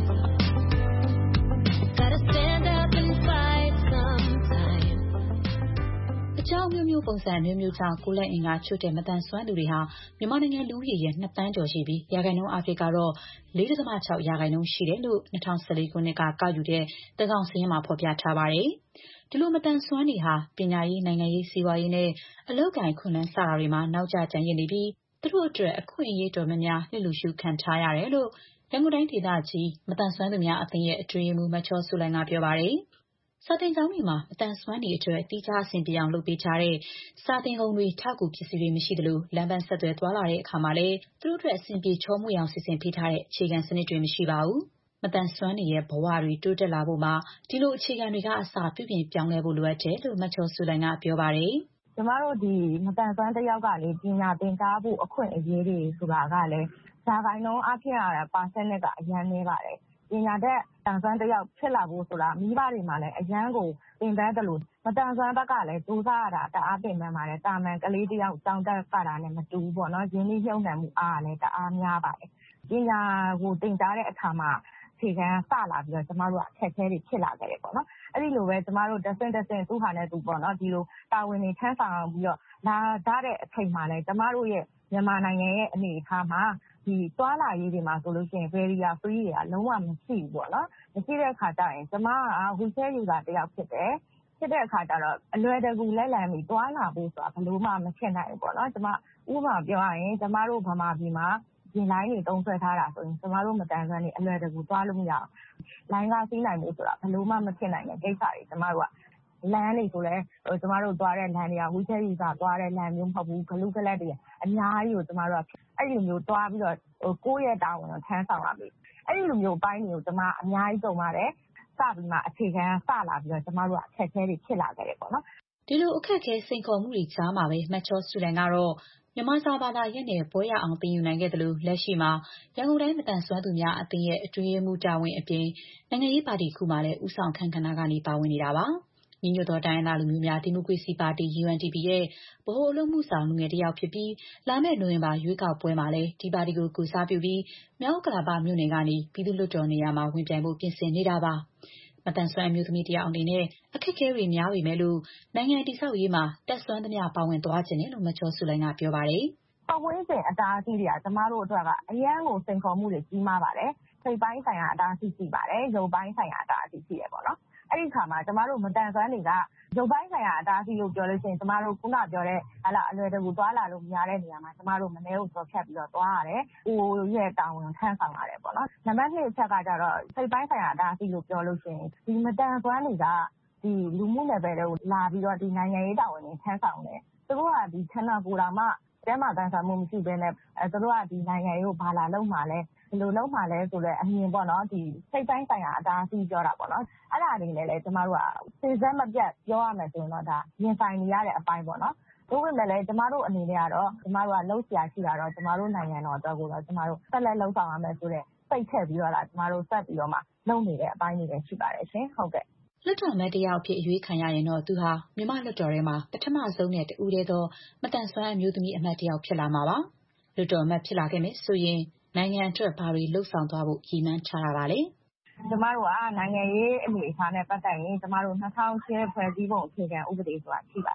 Gotta stand up and fight sometime. အကြောင်းမျိုးမျိုးပုံစံမျိုးမျိုးကြောင့်ကိုယ်လက်အင်္ဂါချွတ်တဲ့မတန်ဆွမ်းသူတွေဟာမြန်မာနိုင်ငံလူဦးရေရဲ့နှစ်သန်းကျော်ရှိပြီးရာခိုင်နှုန်းအားဖြင့်ကတော့ ၄.၆ ရာခိုင်နှုန်းရှိတယ်လို့၂၀၁၄ခုနှစ်ကကောက်ယူတဲ့သန်းခေါင်စာရင်းမှာဖော်ပြထားပါတယ်။ဒီလိုမတန်ဆွမ်းတွေဟာပညာရေးနိုင်ငံရေးစီးပွားရေးနဲ့အလုပ်အကိုင်ခွင့်လန်းစတာတွေမှာနောက်ကျကျန်ရစ်နေပြီးသူတို့အတွက်အခွင့်အရေးတော်များများလျစ်လျူရှုခံထားရတယ်လို့ရန်ကုန်တိုင်းဒေသကြီးမတန်ဆွမ်းသူများအသင်းရဲ့အတွင်းရေးမှူးမတ်ချောစုလိုင်ကပြောပါတယ်။စာသင်ကျောင်းတွေမှာမတန်ဆွမ်းတွေအတွက်တိကျအဆင်ပြေအောင်လုပ်ပေးကြတဲ့စာသင်ကုန်တွေထောက်ကူပစ္စည်းတွေမရှိသလိုလမ်းပန်းဆက်သွယ်သွားလာတဲ့အခါမှာလည်းသူတို့အတွက်အဆင်ပြေချောမွေ့အောင်စီစဉ်ပေးထားတဲ့အခြေခံစနစ်တွေမရှိပါဘူး။မတန်ဆွမ်းတွေရဲ့ဘဝတွေတိုးတက်လာဖို့မှာဒီလိုအခြေခံတွေကအစပြုပြင်ပြောင်းလဲဖို့လိုအပ်တယ်လို့မတ်ချောစုလိုင်ကပြောပါတယ်။ကျမတို့ဒီမတန်ဆွမ်းတစ်ယောက်ကလေပညာသင်ကြားဖို့အခွင့်အရေးတွေဆိုတာကလည်းရာခိုင်နှုန်းအဖြစ်ရတာပါစက်နဲ့ကအရန်နေပါတယ်ပညာတတ်တန်ဆွမ်းတစ်ယောက်ဖြစ်လာဖို့ဆိုတာမိဘတွေမှာလည်းအရန်ကိုသင်တန်းတယ်လို့မတန်ဆွမ်းဘက်ကလည်းစူးစမ်းရတာတအားပင်ပန်းပါတယ်တာမန်ကလေးတစ်ယောက်တောင်းတကတာနဲ့မတူဘူးပေါ့နော်ရင်းနှီးမြှုပ်နှံမှုအားလည်းတအားများပါတယ်ပညာကိုသင်ကြားတဲ့အခါမှာခြေခံစလာပြီးတော့ကျမတို့ကအခက်အခဲတွေဖြစ်လာခဲ့တယ်ပေါ့နော်အဲ့ဒီလိုပဲကျမတို့တဆင့်တဆင့်သူ့ဟာနဲ့သူပေါ့နော်ဒီလိုတာဝန်တွေထမ်းဆောင်ပြီးတော့လာကြတဲ့အချိန်မှာလည်းကျမတို့ရဲ့မြန်မာနိုင်ငံရဲ့အနေအထားမှာဒီတွာလာရေးတွေမှာဆိုလို့ရှိရင် barrier free တွေကလုံးဝမရှိဘူးပေါ့နော်မရှိတဲ့အခါကျရင်ကျမက wheelchair user တယောက်ဖြစ်တယ်ဖြစ်တဲ့အခါကျတော့အလွယ်တကူလက်လန်ပြီးတွာလာဖို့ဆိုတာဘယ်လိုမှမဖြစ်နိုင်ဘူးပေါ့နော်ကျမဥပမာပြောရရင်ကျမတို့ဗမာပြည်မှာဒီ line တွေတုံးဆွဲထားတာဆိုရင်ကျမတို့မတန်ဆွမ်းနေအလွယ်တကူတွားလို့မရအောင် line ကစီးနိုင်လို့ဆိုတာဘယ်လိုမှမဖြစ်နိုင်တဲ့ကိစ္စတွေကျမတို့ကလမ်းတွေဆိုလဲကျမတို့သွားတဲ့လမ်းတွေက wheelchair user သွားတဲ့လမ်းမျိုးမဟုတ်ဘူးဂလူးကလပ်တွေအများကြီးကိုကျမတို့ကအဲ့ဒီလိုမျိုးသွားပြီးတော့ကိုယ့်ရဲ့တာဝန်ကိုထမ်းဆောင်ရပြီအဲ့ဒီလိုမျိုးပိုင်းတွေကိုကျမအများကြီးကြုံပါတယ်စပြီးမှအခြေခံစလာပြီးတော့ကျမတို့ကအခက်အခဲတွေဖြစ်လာခဲ့တယ်ပေါ့နော်ဒီလိုအခက်အခဲစိန်ခေါ်မှုတွေကြားမှာပဲမတ်ချောစုလိုင်ကတော့မြန်မာစာဘာသာရပ်နယ်ပွဲရအောင်သင်ယူနိုင်ခဲ့တယ်လို့လက်ရှိမှာရန်ကုန်တိုင်းမတန်ဆွမ်းသူများအသင်းရဲ့အတွင်းရေးမှူးတာဝန်အပြင်နိုင်ငံရေးပါတီခုမှလည်းဦးဆောင်ခန့်ခဏကနေပါဝင်နေတာပါညီညွတ်သောတိုင်းရင်းသားလူမျိုးများဒီမိုကရေစီပါတီ U N D P ရဲ့ဗဟိုအလုပ်မှုဆောင်လူငယ်တစ်ယောက်ဖြစ်ပြီးလာမယ့်နိုဝင်ဘာရွေးကောက်ပွဲမှာလည်းဒီပါတီကိုကိုစားပြုပြီးမြောက်ဥက္ကလာပမြို့နယ်ကနေပြည်သူ့လွှတ်တော်နေရာမှာဝင်ပြိုင်ဖို့ပြင်ဆင်နေတာပါမတန်ဆွမ်းအမျိုးသမီးတစ်ယောက်အနေနဲ့အခက်အခဲတွေများပေမဲ့လို့နိုင်ငံတည်ဆောက်ရေးမှာတက်ဆွမ်းသမျှပါဝင်သွားခြင်းတယ်လို့မချောစုလိုင်ကပြောပါတယ်။ပတ်ဝန်းကျင်အတားအဆီးတွေကကျမတို့အတွက်ကအရန်ကိုစိန်ခေါ်မှုတွေကြီးမားပါတယ်။စိတ်ပိုင်းဆိုင်ရာအတားအဆီးရှိပါတယ်။ရုပ်ပိုင်းဆိုင်ရာအတားအဆီးရှိရပေါ့နော်။အဲ့ဒီခါမှာကျမတို့မတန်ဆွမ်းတွေကရုပ်ပိုင်းဆိုင်ရာအတားအဆီးလို့ပြောလို့ရှိရင်ကျမတို့ခုနပြောတဲ့ဟာလာအလွယ်တကူသွားလာလို့မရတဲ့နေရာမှာကျမတို့မနေကိုကြော်ဖြတ်ပြီးတော့သွားရတယ်။ကိုရဲ့တာဝန်ထမ်းဆောင်ရတယ်ပေါ့နော်။နံပါတ်နှစ်အချက်ကကြတော့စိတ်ပိုင်းဆိုင်ရာအတားအဆီးလို့ပြောလို့ရှိရင်ဒီမတန်ဆွမ်းတွေကဒီလူမှုနယ်ပယ်တွေကိုလာပြီးတော့ဒီနိုင်ငံရေးတာဝန်တွေထမ်းဆောင်တယ်။သူတို့ကဒီခန္ဓာကိုယ်တော်မှကျမ်းမာတန်ဆာမှုမရှိဘဲနဲ့အဲသူတို့ကဒီနိုင်ငံရေးကိုဘာလာလုံးမှာလဲဘယ်လိုလုံးမှာလဲဆိုတော့အမြင်ပေါ့နော်ဒီစိတ်တိုင်းဆိုင်ရာအတားအဆီးပြောတာပေါ့နော်အဲ့ဒါတွေလည်းကျမတို့ကစေစက်မပြတ်ပြောရမယ်ဆိုရင်တော့ဒါရင်ဆိုင်နေရတဲ့အပိုင်းပေါ့နော်ဒါပေမဲ့လည်းကျမတို့အနေနဲ့ကတော့ကျမတို့ကလှုပ်ရှားရှိတာတော့ကျမတို့နိုင်ငံတော်အတွက်ကိုတော့ကျမတို့ဆက်လက်လှုပ်ဆောင်ရမယ်ဆိုတဲ့စိတ်ထည့်ပြီးတော့လားကျမတို့ဆက်ပြီးတော့မှလုပ်နေတဲ့အပိုင်းတွေလည်းရှိပါတယ်ရှင်ဟုတ်ကဲ့လွှတ်တော်အမတ်တစ်ယောက်အဖြစ်အရွေးခံရရင်တော့သူဟာမြန်မာလွှတ်တော်ထဲမှာပထမဆုံးနဲ့တဦးတည်းသောမတန်ဆွမ်းအမျိုးသမီးအမတ်တစ်ယောက်ဖြစ်လာမှာပါ။လွှတ်တော်အမတ်ဖြစ်လာခဲ့မယ်ဆိုရင်နိုင်ငံအတွက်ဘာတွေလှုပ်ဆောင်သွားဖို့ရည်မှန်းထားတာပါလဲ။ကျမတို့ကနိုင်ငံရေးအနေအထားနဲ့ပတ်သက်ရင်ကျမတို့၂၀၀၈ဖွဲ့စည်းပုံအခြေခံဥပဒေဆိုတာရှိပါတယ်။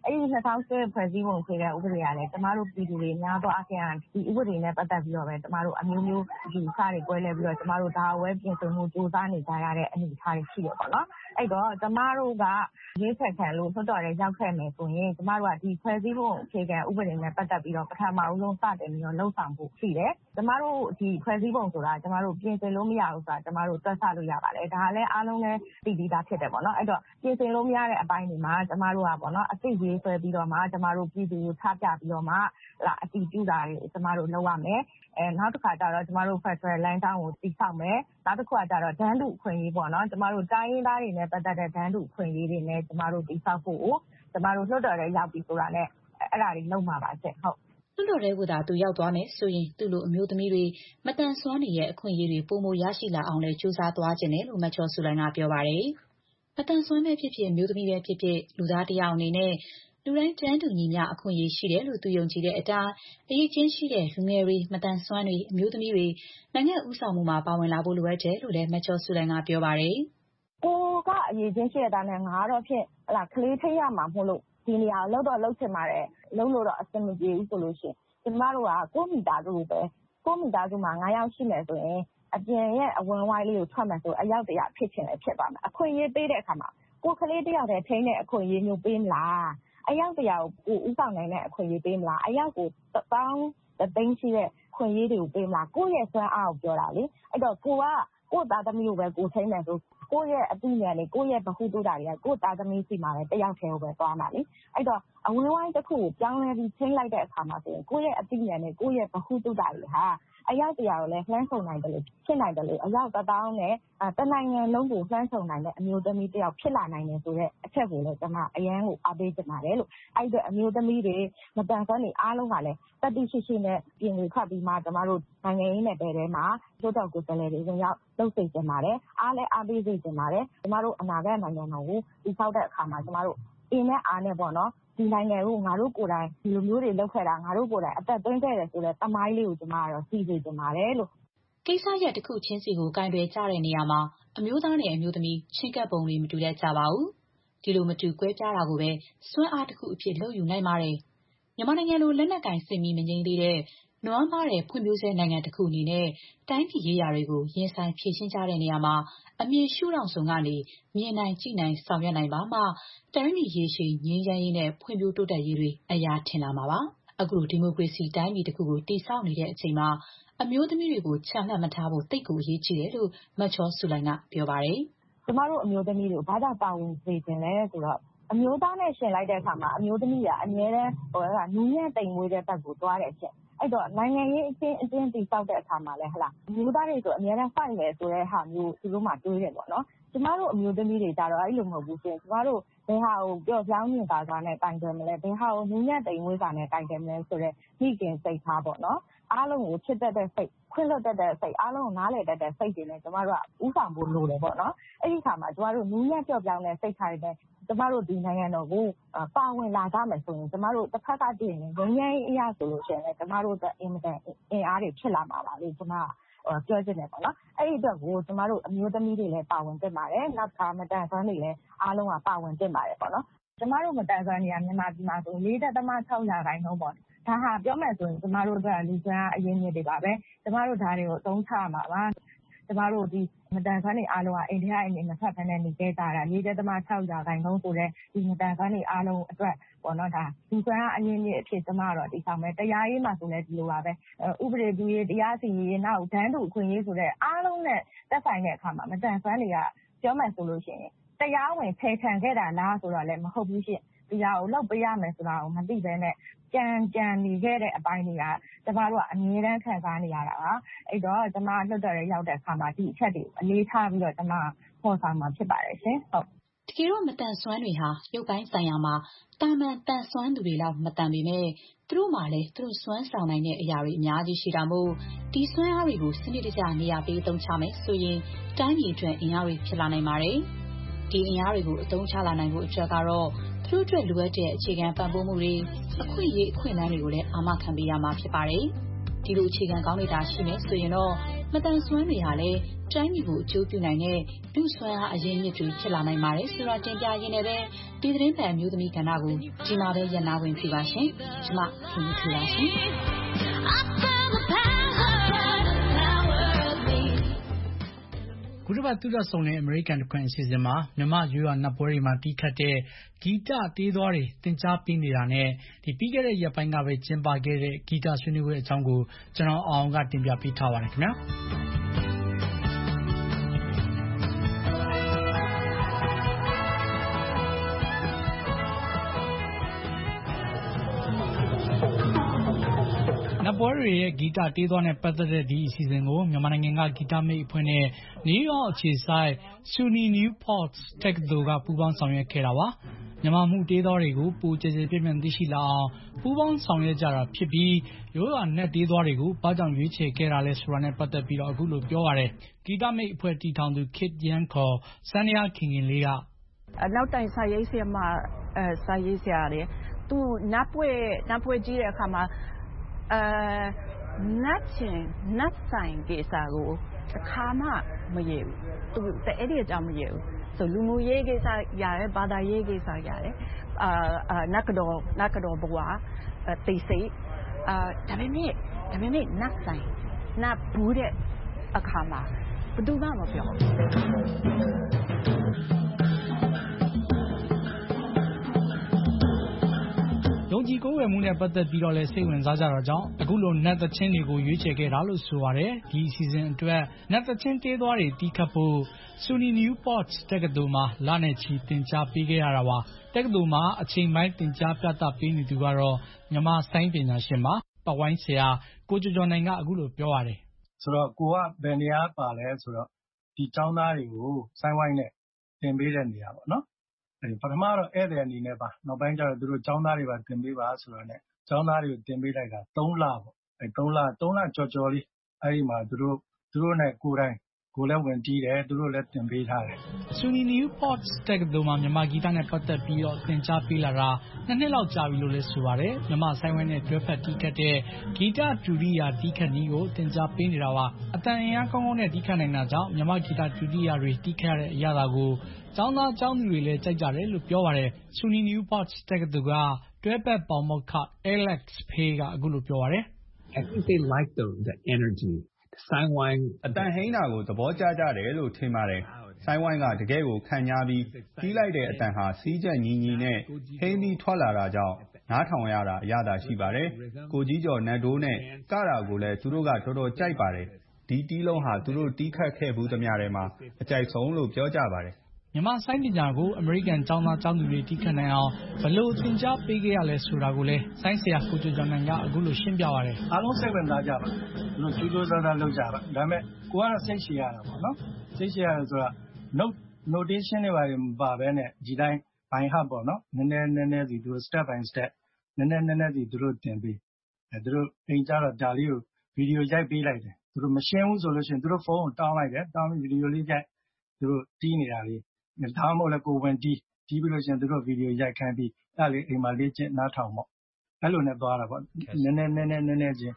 အဲ့ဒီ၂၀၀၈ဖွဲ့စည်းပုံအခြေခံဥပဒေကလည်းကျမတို့ပြည်သူတွေများသောအားဖြင့်ဒီဥပဒေနဲ့ပတ်သက်ပြီးတော့ပဲကျမတို့အမျိုးမျိုးယူဆတွေကွဲလဲပြီးတော့ကျမတို့ဒါဝဲပြင်ဆင်မှုစူးစမ်းနေကြရတဲ့အနေအထားတွေရှိတယ်ပေါ့နော်အဲ့တော့ကျမတို့ကရွေးချယ်ခံလို့လွှတ်တော်ထဲရောက်ခဲ့မယ်ဆိုရင်ကျမတို့ကဒီဖွဲ့စည်းပုံအခြေခံဥပဒေနဲ့ပတ်သက်ပြီးတော့ပထမဦးဆုံးစတင်ပြီးတော့လှုပ်ဆောင်ဖို့ရှိတယ်ကျမတို့ဒီဖွဲ့စည်းပုံဆိုတာကျမတို့ပြင်ဆင်လို့မရဘူးဆိုတာကျမတို့တွက်ဆလို့ရပါတယ်ဒါလည်းအားလုံးလည်းသိပြီးသားဖြစ်တယ်ပေါ့နော်အဲ့တော့ပြင်ဆင်လို့မရတဲ့အပိုင်းတွေမှာကျမတို့ကပေါ့နော်အသိရေးဆွဲပြီးတော့မှကျမတို့ပြည်သူကိုချပြပြီးတော့မှလာအတည်ပြုတာတွေကျမတို့လုပ်ရမယ်အဲနောက်တစ်ခါကျတော့ကျမတို့ Federal လမ်းကြောင်းကိုတည်ဆောက်မယ်နောက်တစ်ခုကကျတော့ဒန်းတူအခွင့်အရေးပေါ့နော်ကျမတို့တိုင်းရင်းသားတွေနဲ့ပတ်သက်တဲ့ဒန်းတူအခွင့်အရေးတွေနဲ့ကျမတို့တည်ဆောက်ဖို့ကျမတို့လွှတ်တော်ထဲရောက်ပြီးဆိုတာနဲ့အဲ့ဒါတွေလုပ်မှာပါချက်ဟုတ်လွှတ်တော်ထဲကသာသူရောက်သွားမယ်ဆိုရင်သူ့လိုအမျိုးသမီးတွေမတန်ဆွမ်းနေတဲ့အခွင့်အရေးတွေပုံမရရှိလာအောင်လဲစူးစမ်းသွားခြင်းတယ်လို့မချော်ဆူလိုင်ကပြောပါတယ်မတန်ဆွမ်းပဲဖြစ်ဖြစ်အမျိုးသမီးပဲဖြစ်ဖြစ်လူသားတစ်ယောက်အနေနဲ့လူတိုင်းတန်းတူညီမျှအခွင့်အရေးရှိတယ်လို့သူယုံကြည်တဲ့အတိုင်းအရေးချင်းရှိတဲ့လူငယ်တွေမတန်ဆွမ်းတွေအမျိုးသမီးတွေနိုင်ငံဥဆောင်မှုမှာပါဝင်လာဖို့လိုအပ်တယ်လို့လည်းမချော်ဆူလိုင်ကပြောပါတယ်ကိုကအရေးချင်းရှိတဲ့အတိုင်းနဲ့ငါတော့ဖြစ်ဟလာကလေးထိရမှာမဟုတ်လို့ဒီနေရာကိုလောက်တော့လောက်ချင်ပါတယ်လုံးလို့တော့အဆင်မပြေဘူးဆိုလို့ရှိရင်ကျမတို့ကကိုမိသားစုပဲကိုမိသားစုမှာ၅ယောက်ရှိမယ်ဆိုရင်အပြင်ရဲ့အဝင်ဝိုင်းလေးကိုထွက်မှဆိုအယောက်တရာဖြစ်ချင်လည်းဖြစ်ပါမယ်အခွင့်အရေးပေးတဲ့အခါမှာကိုကလေးတယောက်တည်းထိန်းတဲ့အခွင့်အရေးမျိုးပေးမလားအယောက်တရာကိုကိုဥဆောင်နိုင်တဲ့အခွင့်အရေးပေးမလားအယောက်ကိုတောင်းသိန်းရှိတဲ့ခွင့်ရေးတွေကိုပေးမလားကိုယ့်ရဲ့စွမ်းအားကိုပြောတာလေအဲ့တော့ကိုကကိုသားသမီးကိုပဲကိုထိန်းမယ်ဆိုကိုယ့်ရဲ့အသိဉာဏ်တွေကိုယ့်ရဲ့ဗဟုသုတတွေကကိုသားသမီးစီမှာပဲတယောက်တည်းကိုပဲသွားမှာလေအဲ့တော့အဝင်းဝိုင်းတစ်ခုကိုပြောင်းလဲပြီးထိန်းလိုက်တဲ့အခါမှာဆိုရင်ကိုယ့်ရဲ့အသိဉာဏ်နဲ့ကိုယ့်ရဲ့ဗဟုသုတတွေဟာအယောက်တရာကိုလည်းလှမ်းဆောင်နိုင်တယ်လို့ဖြစ်နိုင်တယ်လို့အယောက်တစ်သောင်းနဲ့တနိုင်ငံလုံးကိုလှမ်းဆောင်နိုင်တဲ့အမျိုးသမီးတယောက်ဖြစ်လာနိုင်တယ်ဆိုတော့အချက်ကိုလည်းကျွန်မအရန်ကိုအားပေးချင်ပါတယ်လို့အဲ့ဒီအမျိုးသမီးတွေမတန်ဆွမ်းနေအားလုံးကလည်းတတိရှိရှိနဲ့ပြင်ကိုခတ်ပြီးမှကျွန်တော်တို့နိုင်ငံရေးနယ်ပယ်ထဲမှာကျိုးတော်ကိုယ်စားလှယ်တွေဝင်ရောက်လှုပ်စေချင်ပါတယ်အားလည်းအားပေးစေချင်ပါတယ်ကျွန်တော်တို့အနာဂတ်နိုင်ငံတော်ကိုတည်ဆောက်တဲ့အခါမှာကျွန်တော်တို့အင်းနဲ့အားနဲ့ပေါ့နော်ဒီနိုင်ငံကိုငါတို့ကိုယ်တိုင်ဒီလိုမျိုးတွေလုပ်ခဲ့တာငါတို့ကိုယ်တိုင်အသက်သွင်းခဲ့တယ်ဆိုတော့တမိုင်းလေးကိုကျွန်မကတော့သိစေချင်ပါတယ်လို့ကိစ္စရပ်တစ်ခုချင်းစီကိုကင်တွယ်ကြတဲ့နေရာမှာအမျိုးသားနဲ့အမျိုးသမီးချင်းကပ်ပုံတွေမတူတတ်ကြပါဘူးဒီလိုမတူကွဲပြားတာကိုပဲစွမ်းအားတစ်ခုအဖြစ်လုပ်ယူနိုင်ပါတယ်မြန်မာနိုင်ငံလိုလက်နက်ကင်စစ်မီမငြိမ်းသေးတဲ့နွမ်းပါးတဲ့ဖွံ့ဖြိုးဆဲနိုင်ငံတစ်ခုအနေနဲ့တိုင်းပြည်ရေးရာတွေကိုရင်ဆိုင်ဖြေရှင်းကြတဲ့နေရာမှာအမြင်ရှုထောင့်စုံကနေမြင်နိုင်ကြည့်နိုင်ဆောင်ရွက်နိုင်ပါမှတိုင်းပြည်ရေးရှိငြိမ်းချမ်းရေးနဲ့ဖွံ့ဖြိုးတိုးတက်ရေးတွေအရာထင်လာမှာပါအခုဒီမိုကရေစီတိုင်းပြည်တစ်ခုကိုတည်ဆောက်နေတဲ့အချိန်မှာအမျိုးသမီးတွေကိုချန်လှပ်မထားဖို့တိတ်ကိုအရေးကြီးတယ်လို့မချောဆူလိုင်ကပြောပါတယ်ကျမတို့အမျိုးသမီးတွေကိုဘာသာပါဝင်စေချင်လဲဆိုတော့အမျိုးသားနဲ့ရှင်လိုက်တဲ့အခါမှာအမျိုးသမီးကအမြဲတမ်းဟိုကနူးညံ့တိမ်မွေးတဲ့ဘက်ကိုသွားတဲ့အချက်အဲ့တော့နိုင်ငံရေးအချင်းအချင်းတည်ဆောက်တဲ့အခါမှာလဲဟလာအမျိုးသားတွေဆိုအမြဲတမ်းဖိုက်မယ်ဆိုတဲ့ဟာမျိုးသူတို့မှတွေးတယ်ပေါ့နော်ကျမတို့အမျိုးသမီးတွေကြတော့အဲ့လိုမဟုတ်ဘူးရှင်ကျမတို့ဘယ်ဟာကိုကြောက်ကြောင်းမြင်တာကနဲ့တိုင်တယ်မလဲဘယ်ဟာကိုနူးညံ့တိမ်မွေးတာနဲ့တိုင်တယ်မလဲဆိုတော့မိခင်စိတ်ထားပေါ့နော်အားလုံးကိုချစ်တတ်တဲ့စိတ်ခွင့်လွှတ်တတ်တဲ့စိတ်အားလုံးကိုနားလည်တတ်တဲ့စိတ်တွေနဲ့ကျမတို့ကဥဆောင်ဖို့လိုတယ်ပေါ့နော်အဲ့ဒီခါမှာကျမတို့နူးညံ့ကြောက်ကြောင်းတဲ့စိတ်ထားတွေနဲ့ကျမတို့ဒီနိုင်ငံတော်ကိုပါဝင်လာကြမယ်ဆိုရင်ကျမတို့တစ်ဖက်ကတည်းကငြိမ်းချမ်းရေးအရာဆိုလို့ရှိရင်လည်းကျမတို့ကအင်မတန်အင်အားတွေဖြစ်လာမှာပါလို့ကျမကပြောချင်တယ်ပေါ့နော်အဲ့ဒီအတွက်ကိုကျမတို့အမျိုးသမီးတွေလည်းပါဝင်တင်ပါတယ်နောက်ခါမတန်ဆွမ်းတွေလည်းအားလုံးကပါဝင်တင်ပါတယ်ပေါ့နော်ကျမတို့မတန်ဆွမ်းတွေကမြန်မာပြည်မှာဆိုလေးတက်သမ၆ရာခိုင်နှုန်းပေါ့ဒါဟာပြောမယ်ဆိုရင်ကျမတို့အတွက်လူစွမ်းအရင်းမြစ်တွေပါပဲကျမတို့ဓာတ်တွေကိုအသုံးချရမှာပါကျမတို့ဒီမတန်ဆွမ်းတွေအားလုံးကအိန္ဒိယအိမ်တွေမဖက်ဖက်နဲ့နေခဲ့ကြတာလေးတက်သမ၆ရာခိုင်နှုန်းဆိုတဲ့ဒီမတန်ဆွမ်းတွေအားလုံးအတွက်ပေါ့နော်ဒါလူစွမ်းအရင်းမြစ်အဖြစ်ကျမတို့ဒီဆောင်မဲ့တရားရေးမှာဆိုလဲဒီလိုပါပဲဥပဒေပြုရေးတရားစီရင်ရေးနောက်ဒန်းတူအခွင့်အရေးဆိုတဲ့အားလုံးနဲ့သက်ဆိုင်တဲ့အခါမှာမတန်ဆွမ်းတွေကပြောမယ်ဆိုလို့ရှိရင်တရားဝင်ဖယ်ခံခဲ့တာလားဆိုတော့လည်းမဟုတ်ဘူးရှင့်တရားကိုလောက်ပေးရမယ်ဆိုတာကိုမသိဘဲနဲ့ကြံကြံနေခဲ့တဲ့အပိုင်းတွေကကျမတို့ကအမြဲတမ်းခံစားနေရတာပါအဲ့တော့ကျမလွတ်တော်ရရောက်တဲ့အခါမှာဒီအချက်တွေကိုအလေးထားပြီးတော့ကျမခေါ်ဆောင်မှာဖြစ်ပါတယ်ရှင်ဟုတ်တကယ်တော့မတန်ဆွမ်းတွေဟာရုပ်ပိုင်းဆိုင်ရာမှာတာမန်တန်ဆွမ်းသူတွေလောက်မတန်ပေမဲ့သူတို့မှလည်းသူတို့စွမ်းဆောင်နိုင်တဲ့အရာတွေအများကြီးရှိတာမို့ဒီစွမ်းအားတွေကိုစနစ်တကျနေရာပေးအသုံးချမယ်ဆိုရင်တိုင်းပြည်အတွက်အင်အားတွေဖြစ်လာနိုင်ပါတယ်ဒီအင်အားတွေကိုအသုံးချလာနိုင်ဖို့အတွက်ကတော့သူတို့အတွက်လိုအပ်တဲ့အခြေခံပံ့ပိုးမှုတွေအခွင့်အရေးအခွင့်အလမ်းတွေကိုလည်းအာမခံပေးရမှာဖြစ်ပါတယ်ဒီလိုအခြေခံကောင်းတွေသာရှိမယ်ဆိုရင်တော့မတန်ဆွမ်းတွေဟာလည်းတိုင်းပြည်ကိုအကျိုးပြုနိုင်တဲ့လူဆွမ်းအားအရင်းမြစ်တွေဖြစ်လာနိုင်ပါတယ်ဆိုတာတင်ပြရင်းနဲ့ပဲဒီသတင်းပတ်အမျိုးသမီးကဏ္ဍကိုဒီမှာပဲရပ်နာဝင်ပြပါရှင်။ကျွန်မခင်ဗျာရှင်။ခုတစ်ပတ်သူ့တော်ဆောင်တဲ့အမေရိကန်တခွင်အစီအစဉ်မှာမြမရွေးရနတ်ပွဲတွေမှာတီးခတ်တဲ့ဂီတတေးသွားတွေတင် जा ပေးနေတာနဲ့ဒီပြီးခဲ့တဲ့ရက်ပိုင်းကပဲကျင်းပခဲ့တဲ့ဂီတဆွေးနွေးပွဲအကြောင်းကိုကျွန်တော်အောင်ကတင်ပြပေးထားပါတယ်ခင်ဗျာနတ်ပွဲတွေရဲ့ဂီတတေးသွားနဲ့ပတ်သက်တဲ့ဒီအစီအစဉ်ကိုမြန်မာနိုင်ငံကဂီတမိတ်အဖွဲ့နဲ့နယူးယောက်အခြေစိုက် SUNY Newport တက္ကသိုလ်ကပူးပေါင်းဆောင်ရွက်ခဲ့တာပါမြန်မာမှုတေးသွားတွေကိုပိုကျယ်ကျယ်ပြန့်ပြန့်သိရှိလာအောင်ပူးပေါင်းဆောင်ရွက်ကြတာဖြစ်ပြီးရိုးရာနဲ့တေးသွားတွေကိုဘာကြောင့်ရွေးချယ်ခဲ့တာလဲဆိုတာနဲ့ပတ်သက်ပြီးတော့အခုလိုပြောပါတယ်ဂီတမိတ်အဖွဲ့တည်ထောင်သူ Kit Yan ခေါ်စန္ဒယာခင်ခင်လေးကနောက်တိုင်စာရေးဆရာမအဲစာရေးဆရာတွေသူနတ်ပွဲနတ်ပွဲကြီးတဲ့အခါမှာအဲနတ်ချင်းနတ်ဆိုင်ကိစ္စကိုအခါမှမရဘူးသူအဲ့ဒီအကြောင်းမရဘူးဆိုလူမှုရေးကိစ္စရတယ်ဘာသာရေးကိစ္စရတယ်အာနတ်ကတော်နတ်ကတော်ဘဝသိစိတ်အာဒါပေမဲ့ဒါပေမဲ့နတ်ဆိုင်နတ်ဘူးတဲ့အခါမှာဘယ်သူမှမပြောဘူးယုံကြည်ကိုးကွယ်မှုနဲ့ပတ်သက်ပြီးတော့လည်းစိတ်ဝင်စားကြတာကြောင့်အခုလိုနတ်သချင်းတွေကိုရွေးချယ်ခဲ့တာလို့ဆိုပါတယ်ဒီအစီအစဉ်အတွက်နတ်သချင်းတေးသွားတွေတီးခတ်ဖို့ SUNY Newport တက္ကသိုလ်မှာလနဲ့ချီသင်ကြားပေးခဲ့ရတာပါတက္ကသိုလ်မှာအချိန်ပိုင်းသင်ကြားပြသပေးနေသူကတော့မြန်မာဆိုင်းပညာရှင်ပါပတ်ဝိုင်းဆရာကိုကျော်ကျော်နိုင်ကအခုလိုပြောပါတယ်ဆိုတော့ကိုကဘယ်နေရာပါလဲဆိုတော့ဒီကျောင်းသားတွေကိုဆိုင်းဝိုင်းနဲ့သင်ပေးတဲ့နေရာပေါ့နော်ပထမတော့ဧည့်သည်အနေနဲ့ပါနောက်ပိုင်းကျတော့သူတို့ကျောင်းသားတွေပါသင်ပေးပါဆိုတော့ねကျောင်းသားတွေကိုသင်ပေးလိုက်တာသုံးလပေါ့အဲသုံးလသုံးလကြော်ကြော်လေးအဲ့ဒီမှာသူတို့သူတို့နဲ့ကိုယ်တိုင်ကိုလည်းဝင်တီးတယ်သူတို့လည်းသင်ပေးထားတယ် SUNY Newport တက္ကသိုလ်မှာမြန်မာဂီတနဲ့ပတ်သက်ပြီးတော့သင်ကြားပေးလာတာနှစ်နှစ်လောက်ကြာပြီလို့လည်းဆိုပါတယ်မြန်မာဆိုင်ဝိုင်းနဲ့တွဲဖက်တီးခတ်တဲ့ဂီတဒုတိယတီးခတ်နည်းကိုသင်ကြားပေးနေတာပါအတန်အင်အားကောင်းကောင်းနဲ့တီးခတ်နိုင်တာကြောင့်မြန်မာဂီတဒုတိယတွေတီးခတ်ရတဲ့အရာသာကိုကျောင်းသားကျောင်းသူတွေလည်းကြိုက်ကြတယ်လို့ပြောပါတယ် SUNY Newport တက္ကသိုလ်ကတွဲဖက်ပေါမောက္ခ Alex Pay ကအခုလိုပြောပါတယ် I think they like the the energyဆိုင်းဝိုင်းအတန်ဟိန်းတာကိုသဘောကျကြတယ်လို့ထင်ပါတယ်ဆိုင်းဝိုင်းကတကယ်ကိုခံညာပြီးတီးလိုက်တဲ့အတန်ဟာစီးချက်ညီညီနဲ့ဟိန်းပြီးထွက်လာတာကြောင့်နားထောင်ရတာအရသာရှိပါတယ်ကိုကြီးကျော်နတ်တိုးနဲ့ကတာကိုလည်းသူတို့ကတော်တော်ကြိုက်ပါတယ်ဒီတီးလုံးဟာသူတို့တီးခတ်ခဲ့ဘူးသမျှထဲမှာအကြိုက်ဆုံးလို့ပြောကြပါတယ်မြန်မာဆိုင်းပညာကိုအမေရိကန်ကျောင်းသားကျောင်းသူတွေတီးခတ်နိုင်အောင်ဘယ်လိုသင်ကြားပေးခဲ့ရလဲဆိုတာကိုလည်းဆိုင်းဆရာကိုကျော်ကျော်နိုင်ကအခုလိုရှင်းပြပါတယ်အားလုံးစိတ်ဝင်စားကြပါသူတို့ကျူးကျူးစားစားလုပ်ကြပါဒါပေမဲ့ကိုကတော့စိတ်ရှည်ရတာပေါ့နော်စိတ်ရှည်ရတယ်ဆိုတာ note notation တွေပါမပါဘဲနဲ့ဒီတိုင်း by heart ပေါ့နော်နည်းနည်းနည်းနည်းစီသူတို့ step by step နည်းနည်းနည်းနည်းစီသူတို့သင်ပေးအဲသူတို့အိမ်ကြတော့ဒါလေးကိုဗီဒီယိုရိုက်ပေးလိုက်တယ်သူတို့မရှင်းဘူးဆိုလို့ရှိရင်သူတို့ဖုန်းကိုတောင်းလိုက်တယ်တောင်းပြီးဗီဒီယိုလေးရိုက်သူတို့တီးနေတာလေးဒါမှမဟုတ်လည်းကိုဝင်တီးတီးပြီးလို့ရှိရင်သူတို့ဗီဒီယိုရိုက်ခိုင်းပြီးအဲ့လေးအိမ်မှာလေ့ကျင့်နားထောင်ပေါ့အဲ့လိုနဲ့သွားတာပေါ့နည်းနည်းနည်းနည်းနည်းနည်းချင်း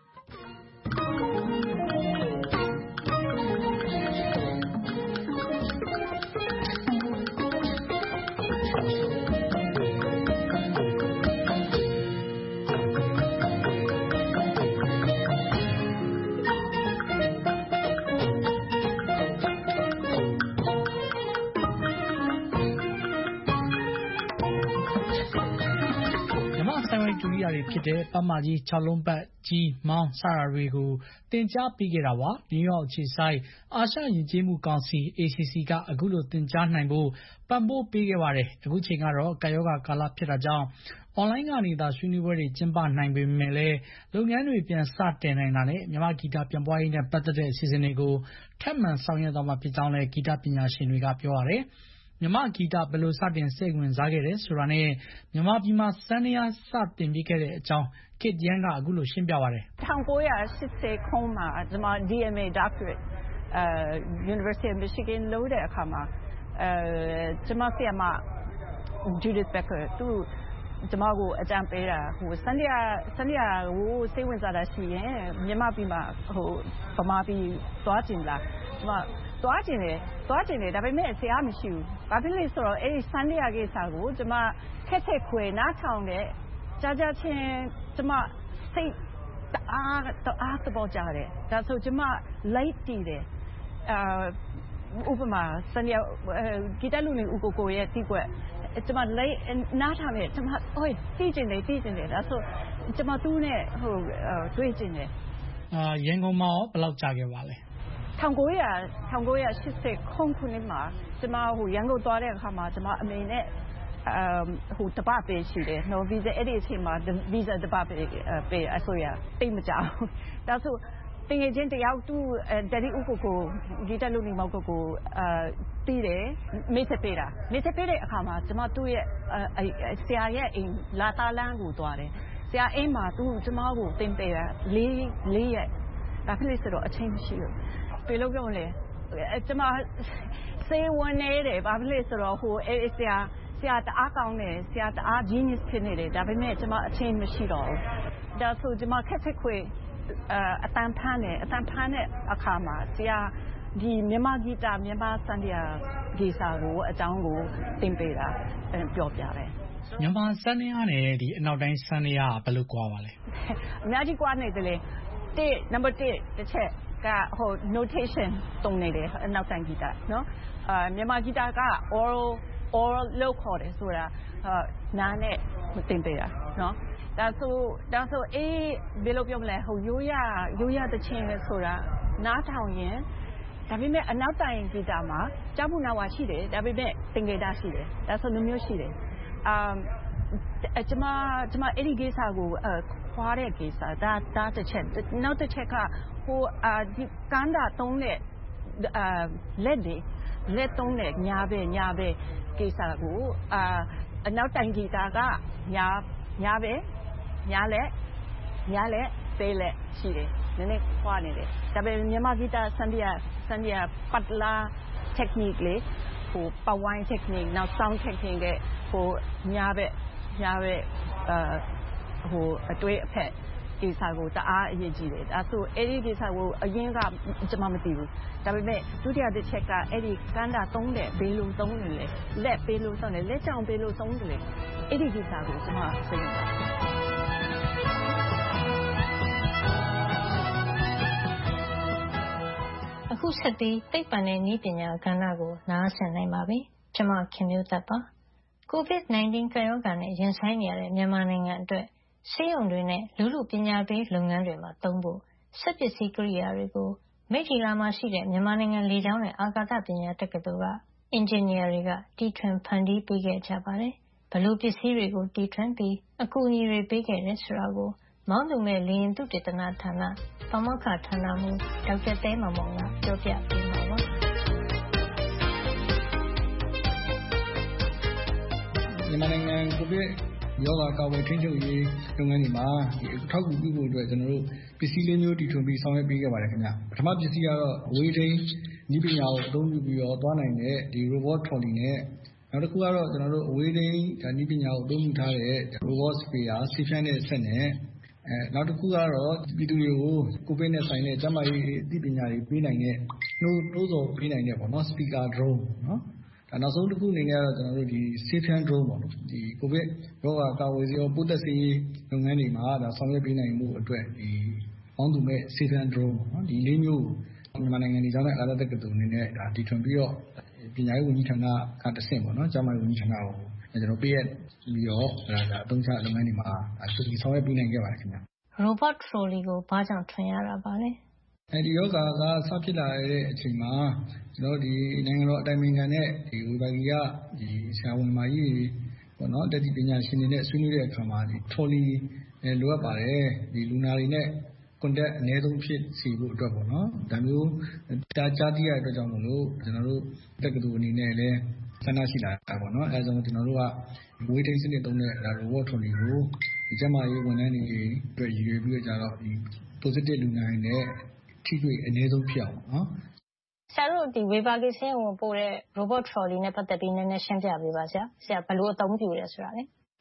ဒုတိယတွေဖြစ်တဲ့ပတ်မကြီး၆လုံးပတ်ကြီးမောင်းစတာတွေကိုသင်ကြားပေးခဲ့တာပါနယူးယောက်အခြေစိုက်အာရှယဉ်ကျေးမှုကောင်စီ A C C ကအခုလိုသင်ကြားနိုင်ဖို့ပံ့ပိုးပေးခဲ့ပါတယ်အခုချိန်ကတော့ကာယောဂါကာလဖြစ်တာကြောင့်အွန်လိုင်းကနေသာဆွေးနွေးပွဲတွေကျင်းပနိုင်ပေမဲ့လည်းလုပ်ငန်းတွေပြန်စတင်နိုင်တာနဲ့မြန်မာဂီတပြန်ပွားရေးနဲ့ပတ်သက်တဲ့အစီအစဉ်တွေကိုထပ်မံဆောင်ရွက်သွားမှာဖြစ်ကြောင်းလည်းဂီတပညာရှင်တွေကပြောပါတယ်မြန်မာဂီတဘယ်လိုစတင်စိတ်ဝင်စားခဲ့တယ်ဆိုတာနဲ့မြန်မာပြည်မှာစန္ဒယာစတင်ပြီးခဲ့တဲ့အကြောင်း Kit Yan ကအခုလိုရှင်းပြပါတယ်၁၉၈၀ခုမှာကျွန်မ D M A Doctorate အဲ University of Michigan လုပ်တဲ့အခါမှာအဲကျွန်မဆရာမ Judith Becker သူကျမကိုအကြံပေးတာဟိုစန္ဒယာစန္ဒယာကိုစိတ်ဝင်စားတာရှိရင်မြန်မာပြည်မှာဟိုဗမာပြည်သွားကျင်လားကျမသွားကျင်တယ်သွားကျင်တယ်ဒါပေမဲ့ဆရာမရှိဘူးဘာဖြစ်လဲဆိုတော့အဲ့ဒီစန္ဒယာကိစ္စကိုကျမခက်ခက်ခွေနားထောင်တဲ့ကြာကြာချင်းကျမစိတ်တအားတအားသဘောကျတယ်ဒါဆိုကျမ light တည်တယ်အာဥပမာစန္ဒယာဂီတလူနေဦးကိုကိုရဲ့တိကွက်ကျမလေးနားထောင်နေကျမဟိုသိကျင်တယ်သိကျင်တယ်ဒါဆိုကျမသူ့နဲ့ဟိုတွေ့ကျင်တယ်အာရန်ကုန်မှာရောဘယ်လောက်ကြာခဲ့ပါလဲ၁၉၈၈ခုနှစ်မှာကျမဟိုရန်ကုန်သွားတဲ့အခါမှာကျမအမေနဲ့အမ်ဟိုတပတ်ပဲရှိတယ်နော် visa အဲ့ဒီအချိန်မှာ visa တပတ်ပဲပေးအဆိုရတိတ်မကြောက်ဒါဆိုတင်ငယ်ချင်းတယောက်သူ့ဒက်ဒီဥကိုကိုဂီတလူနေမောက်ကိုကိုအာတီးတယ်မိတ်ဆက်ပေးတာမိတ်ဆက်ပေးတဲ့အခါမှာကျမသူ့ရဲ့ဆရာရဲ့အိမ်လာတာလန်းကိုသွားတယ်ဆရာအိမ်မှာသူကျမကိုတင်ပေးတာလေးလေးရက်ဒါဖြစ်လို့ဆိုတော့အချိန်မရှိဘူးပြေလို့ပြောလေကျမစေဝန်နေတယ်ဘာဖြစ်လို့ဆိုတော့ဟိုအဲဆရာဆရာတအားကောင်းတယ်ဆရာတအား genius ဖြစ်နေတယ်ဒါပေမဲ့ကျမအချိန်မရှိတော့ဘူးဒါဆိုကျမခက်ခက်ခွေအတန်ဖန်းနဲ့အတန်ဖန်းတဲ့အခါမှာဆရာဒီမြန်မာဂီတမြန်မာစန္ဒယာဂီစာကိုအကြောင်းကိုသင်ပေးတာပြောပြတယ်မြန်မာစန္ဒယာနဲ့ဒီအနောက်တိုင်းစန္ဒယာဘယ်လိုကွာပါလဲအများကြီးကွာနေတယ်လေတစ် number တစ်တစ်ချက်ကဟို notation တုံးနေတယ်အနောက်တိုင်းဂီတနော်အာမြန်မာဂီတက oral oral လို့ခေါ်တယ်ဆိုတာနားနဲ့သင်ပေးတာနော်ဒါဆိုဒါဆိုအေးဘယ်လိုပြောမလဲဟိုရိုးရရိုးရတချင်းလဲဆိုတာနားထောင်ရင်ဒါပေမဲ့အနောက်တိုင်းဂီတမှာကြောက်မှုနာဝါရှိတယ်ဒါပေမဲ့တင်ကြတာရှိတယ်ဒါဆိုမျိုးမျိုးရှိတယ်အာကျမကျမအဲ့ဒီကိစ္စကိုခွာတဲ့ကိစ္စဒါဒါတစ်ချက်နောက်တစ်ချက်ကဟိုအာဒီကန်တာတုံးတဲ့အာလက်တွေလက်တုံးတဲ့ညာပဲညာပဲကိစ္စကိုအာအနောက်တိုင်းဂီတကညာညာပဲညာလက်ညာလက်သေးလက်ရှိတယ်နည်းနည်းခွာနေတယ်ဒါပေမဲ့မြန်မာဂီတစန္ဒယာစန္ဒယာပတ်လာ technique လေဟိုပဝိုင်း technique နောက် sound technique တဲ့ဟိုညာပဲညာပဲအာဟိုအတွေ့အဖက်ကိစ္စကိုတအားအရေးကြီးတယ်ဒါဆိုအဲ့ဒီကိစ္စကိုအရင်ကကျွန်မမသိဘူးဒါပေမဲ့ဒုတိယတစ်ချက်ကအဲ့ဒီကန္တာသုံးတဲ့ဘေးလိုသုံးတယ်လေလက်ဘေးလိုသုံးတယ်လက်ချောင်းဘေးလိုသုံးတယ်လေအဲ့ဒီကိစ္စကိုကျွန်မသိနေတာအခုဆက်ပြီးသိပ္ပံနဲ့နည်းပညာကဏ္ဍကိုနားဆင်နိုင်ပါပြီ။ကျွန်မခင်မျိုးသက်ပါ။ ကိုဗစ် ၁၉ ကပ်ရောဂါနဲ့ရင်ဆိုင်နေရတဲ့မြန်မာနိုင်ငံအတွက်ဆေးရုံတွေနဲ့လူလူပညာပေးလုပ်ငန်းတွေမှာသုံးဖို့စက်ပစ္စည်းကိရိယာတွေကိုမိထ္ထီလာမှာရှိတဲ့မြန်မာနိုင်ငံလေကြောင်းနဲ့အာကာသပညာတက္ကသိုလ်ကအင်ဂျင်နီယာတွေကတီထွင်ဖန်တီးပေးခဲ့ကြပါတယ်။ဘယ်လိုပစ္စည်းတွေကိုတီထွင်ပြီးအကူအညီတွေပေးခဲ့တယ်ဆိုတာကိုမောင်းသူမဲ့လေယာဉ်သုတေသနဌာနပါမောက္ခဌာနမှူးဒေါက်တာသဲမောင်မောင်ကပြောပြပေးမှာပါမြန်မာနိုင်ငံကိုဗစ်ရောဂါကာကွယ်ထိန်းချုပ်ရေးလုပ်ငန်းတွေမှာဒီအထောက်အကူပြုဖို့အတွက်ကျွန်တော်တို့ပစ္စည်းလေးမျိုးတီထွင်ပြီးဆောင်ရွက်ပေးခဲ့ပါတယ်ခင်ဗျပထမပစ္စည်းကတော့အဝေးထိန်းနည်းပညာကိုအသုံးပြုပြီးတော့သွားနိုင်တဲ့ဒီ robot trolley နဲ့နောက်တစ်ခုကတော့ကျွန်တော်တို့အဝေးထိန်းဒါနည်းပညာကိုအသုံးပြုထားတဲ့ robot sprayer ဆေးဖြန်းတဲ့ဆက်နဲ့အဲနောက်တစ်ခုကတော့ပြည်သူတွေကိုကိုဗစ်နဲ့ဆိုင်တဲ့ကျန်းမာရေးအသိပညာတွေပေးနိုင်တဲ့နှိုးနှိုးဆော်ပေးနိုင်တဲ့ပေါ့နော် speaker drone နော်ဒါနောက်ဆုံးတစ်ခုအနေနဲ့ကတော့ကျွန်တော်တို့ဒီဆေးဖြန်း drone ပေါ့နော်ဒီကိုဗစ်ရောဂါကာကွယ်ဆေးရောပိုးသက်ဆေးလုပ်ငန်းတွေမှာဒါဆောင်ရွက်ပေးနိုင်မှုအတွက်ဒီပေါင်းသူမဲ့ဆေးဖြန်း drone ပေါ့နော်ဒီလေးမျိုးမြန်မာနိုင်ငံနေကြောင်းနဲ့အာသာတက္ကသိုလ်အနေနဲ့ဒါတီထွင်ပြီးတော့ပညာရေးဝန်ကြီးဌာနကတဆင့်ပေါ့နော်ကျန်းမာရေးဝန်ကြီးဌာနကိုကျွန်တော်ပေးရပြီးတော့ဒါအသုံးချလုပ်ငန်းတွေမှာအဆင့်ဆောင်ရွက်ပေးနိုင်ခဲ့ပါတယ်ခင်ဗျာ robot trolley ကိုဘာကြောင့်ထွင်ရတာပါလဲအဲဒီယောဂါကစဖြစ်လာတဲ့အချိန်မှာကျွန်တော်ဒီနိုင်ငံတော်အတိုင်ပင်ခံနဲ့ဒီဝေဘာဂီကဒီဆရာဝန်မာကြီးပေါ့နော်တက်တီပညာရှင်တွေနဲ့ဆွေးနွေးတဲ့အခါမှာဒီ trolley လိုအပ်ပါတယ်ဒီလူနာတွေနဲ့ contact အနည်းဆုံးဖြစ်စီဖို့အတွက်ပေါ့နော်ဒါမျိုးတာကြားသိရတဲ့အတွက်ကြောင့်မလို့ကျွန်တော်တို့တက္ကသိုလ်အနေနဲ့လည်းဆန္ဒရှိလာတာပေါ့နော်အဲဒါကြောင့်ကျွန်တော်တို့ကဝေးထိန်းစနစ်သုံးတဲ့ robot trolley ကိုဒီကျန်းမာရေးဝန်ထမ်းတွေအတွက်ရည်ရွယ်ပြီးတော့ကြတော့ဒီ positive လူနာတွေနဲ့ထိတွေ့အနည်းဆုံးဖြစ်အောင်နော်ဆရာတို့ဒီဝေဘာဂီဆင်းဝင်ပို့တဲ့ robot trolley နဲ့ပတ်သက်ပြီးနည်းနည်းရှင်းပြပေးပါဆရာဆရာဘယ်လိုအသုံးပြုလဲဆိုတာလေ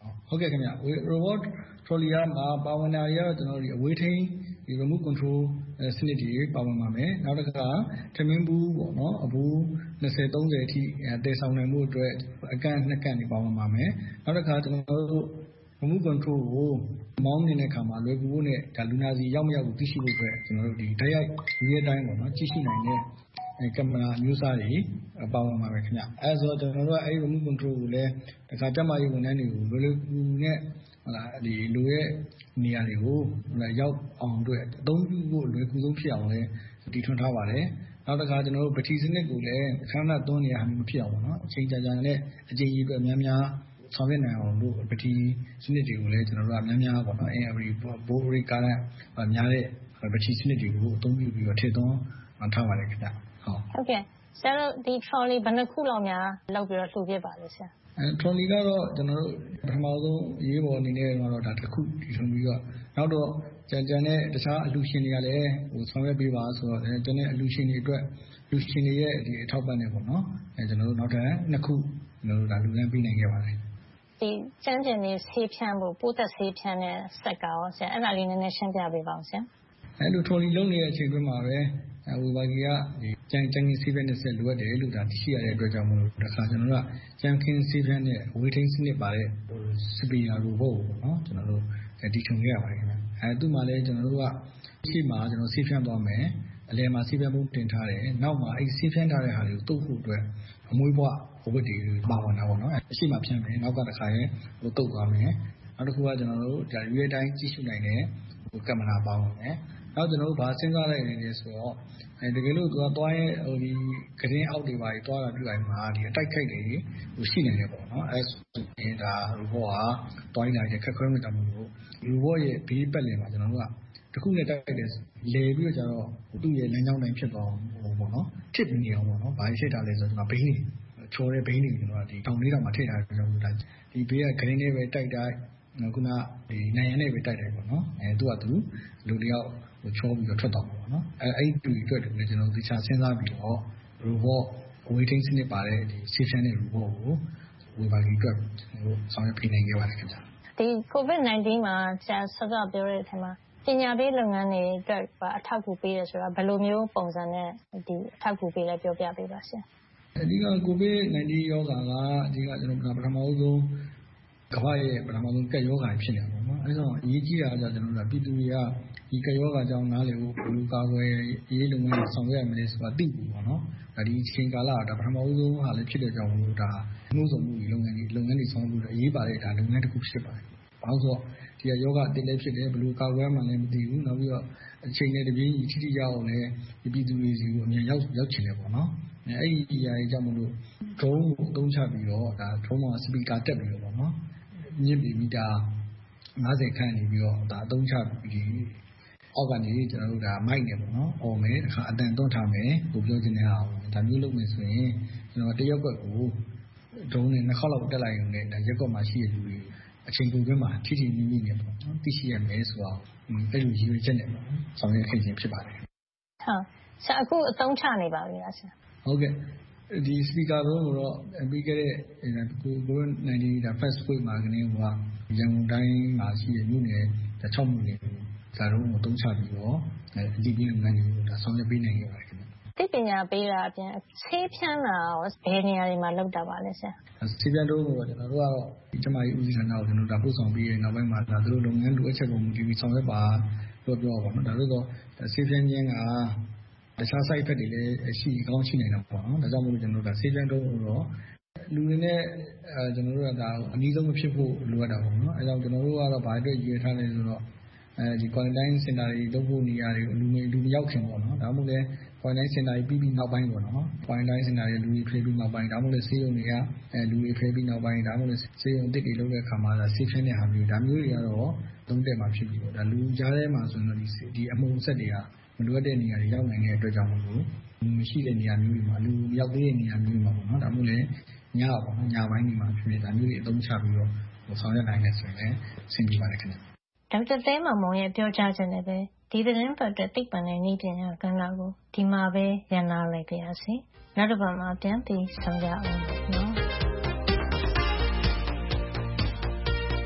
ဟုတ်ကဲ့ခင်ဗျ robot trolley ကမှာပါဝင်တာတွေကတော့ကျွန်တော်တို့ဒီအဝေးထိန်းဒီ remote control စနစ်တွေပါဝင်ပါမယ်နောက်တစ်ခါထမင်းဘူးပေါ့နော်အဘူး၂၀ ၃၀အထိတည်ဆောင်နိုင်မှုအတွက်အကန့်နှစ်ကန့်တွေပါဝင်ပါမယ်နောက်တစ်ခါကျွန်တော်တို့ remote control ကိုမောင်းနေတဲ့အခါမှာလွယ်ကူဖို့နဲ့ဒါလူနာစီရောက်မရောက်ကိုသိရှိဖို့အတွက်ကျွန်တော်တို့ဒီတိုက်ရိုက်ဒီရဲ့တိုင်းပေါ့နော်ကြည့်ရှိနိုင်တဲ့ကင်မရာမျိုးစားတွေပါဝင်ပါမယ်ခင်ဗျအဲဆိုတော့ကျွန်တော်တို့ကအဲဒီ remote control ကိုလည်းတခါတက်မှရေးဝန်ထမ်းတွေကိုလွယ်လွယ်ကူကူနဲ့ဟုတ်လားဒီလူရဲ့နေရာတွေကိုရောက်အောင်အတွက်အသုံးပြုဖို့လွယ်ကူဆုံးဖြစ်အောင်လည်းတည်ထွင်ထားပါတယ်နောက်တစ်ခါကျွန်တော်တို့ပထီစနစ်ကိုလည်းခဏခဏသွင်းနေရမှာမဖြစ်အောင်ပေါ့နော်အချိန်ကြာကြာနဲ့အချိန်ကြီးအတွက်များများဆောင်ရွက်နိုင်အောင်လို့ပထီစနစ်တွေကိုလည်းကျွန်တော်တို့ကများများပေါ့နော် every board ကားများတဲ့ပထီစနစ်တွေကိုအသုံးပြုပြီးတော့ထည့်သွင်းထားပါတယ်ခင်ဗျဟုတ်ဟုတ်ကဲ့ဆရာတို့ဒီ trolley ဘယ်နှခုလောက်များလောက်ပြီးတော့လှူပြပါလဲဆရာအဲ trolley ကတော့ကျွန်တော်တို့ပထမဆုံးအရေးပေါ်အနေနဲ့တော့ဒါတစ်ခုတည်ထွင်ပြီးတော့နောက်တော့ကြံကြံတဲ့တခြားအလှူရှင်တွေကလည်းဟိုဆောင်ရွက်ပေးပါဆိုတော့ကျန်တဲ့အလှူရှင်တွေအတွက်လူရှင်တွေရဲ့ဒီအထောက်ပံ့နေပေါ့နော်အဲကျွန်တော်တို့နောက်ထပ်နှစ်ခုကျွန်တော်တို့ဒါလူလန်းပေးနိုင်ခဲ့ပါတယ်ဒီကျန်းကျင်နေဆေးဖြန်းဖို့ပိုးသက်ဆေးဖြန်းတဲ့စက်ကရောဆရာအဲ့ဒါလေးနည်းနည်းရှင်းပြပေးပါဦးဆရာအဲလို trolley လုံးနေတဲ့အချိန်တွင်းမှာပဲဝေဘာဂီကဒီကျန်းကျန်းဆေးဖြန်းတဲ့ဆက်လိုအပ်တယ်လို့ဒါသိရှိရတဲ့အတွက်ကြောင့်မို့လို့တခါကျွန်တော်တို့ကကျန်းခင်းဆေးဖြန်းတဲ့ဝေထိန်စနစ်ပါတဲ့စပီယာရိုဘုတ်ပေါ့နော်ကျွန်တော်တို့ဒီထုံခဲ့ရပါတယ်ခင်ဗျအဲသူ့မှာလည်းကျွန်တော်တို့ကရှိမှာကျွန်တော်ဆေးဖြန်းသွားမယ်အလယ်မှာဆေးဖြန်းပုံတင်ထားတယ်နောက်မှာအဲ့ဆေးဖြန်းထားတဲ့ဟာတွေကိုတုပ်ဖို့အတွက်အမွှေးဘွားဟိုဘက်တွေပါဝင်တာပေါ့နော်အရှိမှဖြန်းမယ်နောက်ကတစ်ခါရဲဟိုတုပ်သွားမယ်နောက်တစ်ခုကကျွန်တော်တို့ဒါရွေးတိုင်းကြည့်ရှုနိုင်တဲ့ဟိုကင်မရာပါဝင်မယ်နောက်ကျွန်တော်တို့ဗာစဉ်းစားလိုက်နေတယ်ဆိုတော့အဲတကယ်လို့သူကသွားရဲဟိုဒီကရင်အောက်တွေပါကြီးသွားတာပြလိုက်မှာဒီအတိုက်ခိုက်တွေဟိုရှိနေတယ်ပေါ့နော်အဲဆိုရင်ဒါရိုဘောကသွားနေတာခက်ခဲမှုတောင်မလို့ရိုဘောရဲ့ဘေးပတ်လည်မှာကျွန်တော်တို့ကတခုနဲ့တိုက်တယ်လဲပြီးတော့ကျတော့သူ့ရဲ့လမ်းကြောင်းတိုင်းဖြစ်သွားအောင်ပေါ့နော်ဖြစ်ပြီးနေအောင်ပေါ့နော်ဗာရှိတာလဲဆိုတော့ဘိန်းနေချော်တဲ့ဘိန်းတွေကျွန်တော်ကဒီတောင်လေးတောင်မှာထည့်ထားတယ်ကျွန်တော်တို့ဒါဒီဘေးကဂရင်းနဲ့ပဲတိုက်တိုက်ခုနဒီနိုင်ရနဲ့ပဲတိုက်တယ်ပေါ့နော်အဲသူကသူလူတယောက်ဟိုချောပြီးတော့ထွက်သွားပါပေါ့နော်အဲအဲ့ဒီအတွက်တည်းလည်းကျွန်တော်သေချာစဉ်းစားပြီးတော့ robot waiting စနစ်ပါတဲ့ဒီ station နဲ့ robot ကိုဝေဘာဂီအတွက်ဟိုဆောင်ရွက်ပြနိုင်ခဲ့ပါတယ်ခင်ဗျာဒီ covid nineteen မှာဆရာဆော့ဆော့ပြောတဲ့အချိန်မှာပညာပေးလုပ်ငန်းတွေအတွက်အထောက်အကူပေးရဆိုတာဘယ်လိုမျိုးပုံစံနဲ့ဒီအထောက်အကူပေးလဲပြောပြပေးပါဆရာအဓိက covid nineteen ရောဂါကအဓိကကျွန်တော်ပထမဆုံးကမ္ဘာရဲ့ပထမဆုံးကက်ယောဂါဖြစ်နေတာပေါ့နော်အဲဒါအရေးကြီးတာကကျွန်တော်တို့ပြည်သူတွေကဒီကက်ယောဂါကြောင့်နားလည်ဖို့ဘယ်လိုကာကွယ်ရေးလုပ်ငန်းတွေဆောင်ရွက်ရမလဲဆိုတာသိဖို့ပေါ့နော်ဒီအချိန်ကာလကဒါပထမဆုံးဟာလည်းဖြစ်တဲ့ကြောင့်လို့ဒါနှိုးဆော်မှုလုပ်ငန်းတွေလုပ်ငန်းတွေဆောင်ရွက်ဖို့အရေးပါတဲ့ဒါလုပ်ငန်းတစ်ခုဖြစ်ပါတယ်ဘာလို့ဆိုတော့ဒီကယောဂအတိတ်လည်းဖြစ်တယ်ဘယ်လိုကာကွယ်မှလည်းမသိဘူးနောက်ပြီးတော့အချိန်နဲ့တပြေးညီထိထိရောက်အောင်လည်းဒီပြည်သူတွေစီကိုအမြန်ရောက်ရောက်ချင်တယ်ပေါ့နော်အဲ့ဒီအရာကြီးကြောင့်မလို့ drone ကိုအသုံးချပြီးတော့ဒါ drone မှာ speaker တက်ပြီးတော့ပေါ့နော်မြင့်မီတာ၅၀ခန့်နေပြီးတော့ဒါအသုံးချပြီးအောက်ကနေကျွန်တော်တို့ဒါမိုက်နေပေါ့နော်អော်မယ်အခါအတန်သွင်းထားမယ်ကိုပြောချင်တဲ့အောင်ဒါမျိုးလုပ်မယ်ဆိုရင်ကျွန်တော်တရက်ကွက်ကိုဒုံးနဲ့နှစ်ခေါက်လောက်တက်လိုက်ရုံနဲ့ဒါရက်ကွက်မှာရှိတဲ့လူတွေအချိန်ကုန်ကျွန်းမှာထိထိမိမိနေပေါ့နော်သိရှိရမယ်ဆိုတော့အဲ့လိုရည်ရွယ်ချက်နဲ့ပေါ့နော်ဆောင်ရွက်ခဲ့ခြင်းဖြစ်ပါတယ်ဟုတ်ဆရာအခုအသုံးချနေပါပြီလားဆရာဟုတ်ကဲ့ဒီ speaker တော့တော့ပြီးခဲ့တဲ့ covid nineteen ဒါ first wave မှာကနေဟိုကရန်ကုန်တိုင်းမှာရှိတဲ့မြို့နယ်၆မြို့နယ်ဒါတော့ကိုတုံးချပြီးတော့အကြည့်ပြီးလုပ်ငန်းတွေကိုဒါဆောင်ရွက်ပေးနိုင်ခဲ့ပါတယ်ခင်ဗျသိပညာပေးတာအပြင်ဆေးဖြန်းတာရောဘယ်နေရာတွေမှာလုပ်တာပါလဲဆရာဆေးဖြန်းတော့ကျွန်တော်တို့ကတော့ဒီကျမကြီးဦးစီးဌာနကိုကျွန်တော်တို့ဒါပို့ဆောင်ပြီးရနောက်ပိုင်းမှာဒါတို့လုပ်ငန်းလိုအပ်ချက်ပုံမူတည်ပြီးဆောင်ရွက်ပါလို့ပြောပါတော့ဒါတို့တော့ဆေးဖြန်းခြင်းကတခြား side effect တွေလည်းရှိကောင်းရှိနေတာပေါ့နော်ဒါကြောင့်မို့လို့ကျွန်တော်တို့ဒါဆေးဖြန်းတော့တော့လူတွေနဲ့အဲကျွန်တော်တို့ကဒါအနည်းဆုံးမဖြစ်ဖို့လိုအပ်တာပေါ့နော်အဲကြောင့်ကျွန်တော်တို့ကတော့ဘာအတွက်ရည်ရွယ်ထားလဲဆိုတော့အဲဒီ quarantine center တွေလုပ်ဖို့နေရာတွေလူတွေလူမရောက်ခင်ပေါ့နော်ဒါမှမဟုတ်လည်း quarantine center တွေပြီးပြီးနောက်ပိုင်းပေါ့နော် quarantine center တွေလူတွေဖိပြီးနောက်ပိုင်းဒါမှမဟုတ်လည်းဆေးရုံတွေကအဲလူတွေဖိပြီးနောက်ပိုင်းဒါမှမဟုတ်လည်းဆေးရုံတစ်တွေလုပ်တဲ့အခါမှာဒါဆေးဖြန်းတဲ့ဟာမျိုးဒါမျိုးတွေကတော့သုံးတက်မှာဖြစ်ပြီးတော့ဒါလူကြားထဲမှာဆိုရင်တော့ဒီဒီအမှုန်ဆက်တွေကမလိုအပ်တဲ့နေရာတွေရောက်နိုင်တဲ့အတွက်ကြောင့်မို့လို့မရှိတဲ့နေရာမျိုးတွေမှာလူမရောက်သေးတဲ့နေရာမျိုးတွေမှာပေါ့နော်ဒါမှမဟုတ်လည်းညပေါ့နော်ညပိုင်းတွေမှာဖြစ်နေတာမျိုးတွေအသုံးချပြီးတော့ဆောင်ရွက်နိုင်တယ်ဆိုရင်လည်းဆင်ပြေပါတယ်ခင်ဗျဒေါက်တာသဲမောင်မောင်ရဲ့ပြောကြားချက်နဲ့ပဲဒီသတင်းပတ်အတွက်သိပ္ပံနဲ့နည်းပညာကဏ္ဍကိုဒီမှာပဲရန်နာလိုက်ပါရစေနောက်တစ်ပတ်မှာပြန်ပြီးဆောင်ကြအောင်နော်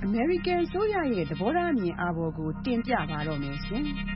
အမေရိကန်အစိုးရရဲ့သဘောထားအမြင်အာဘော်ကိုတင်ပြပါတော့မယ်ရှင်။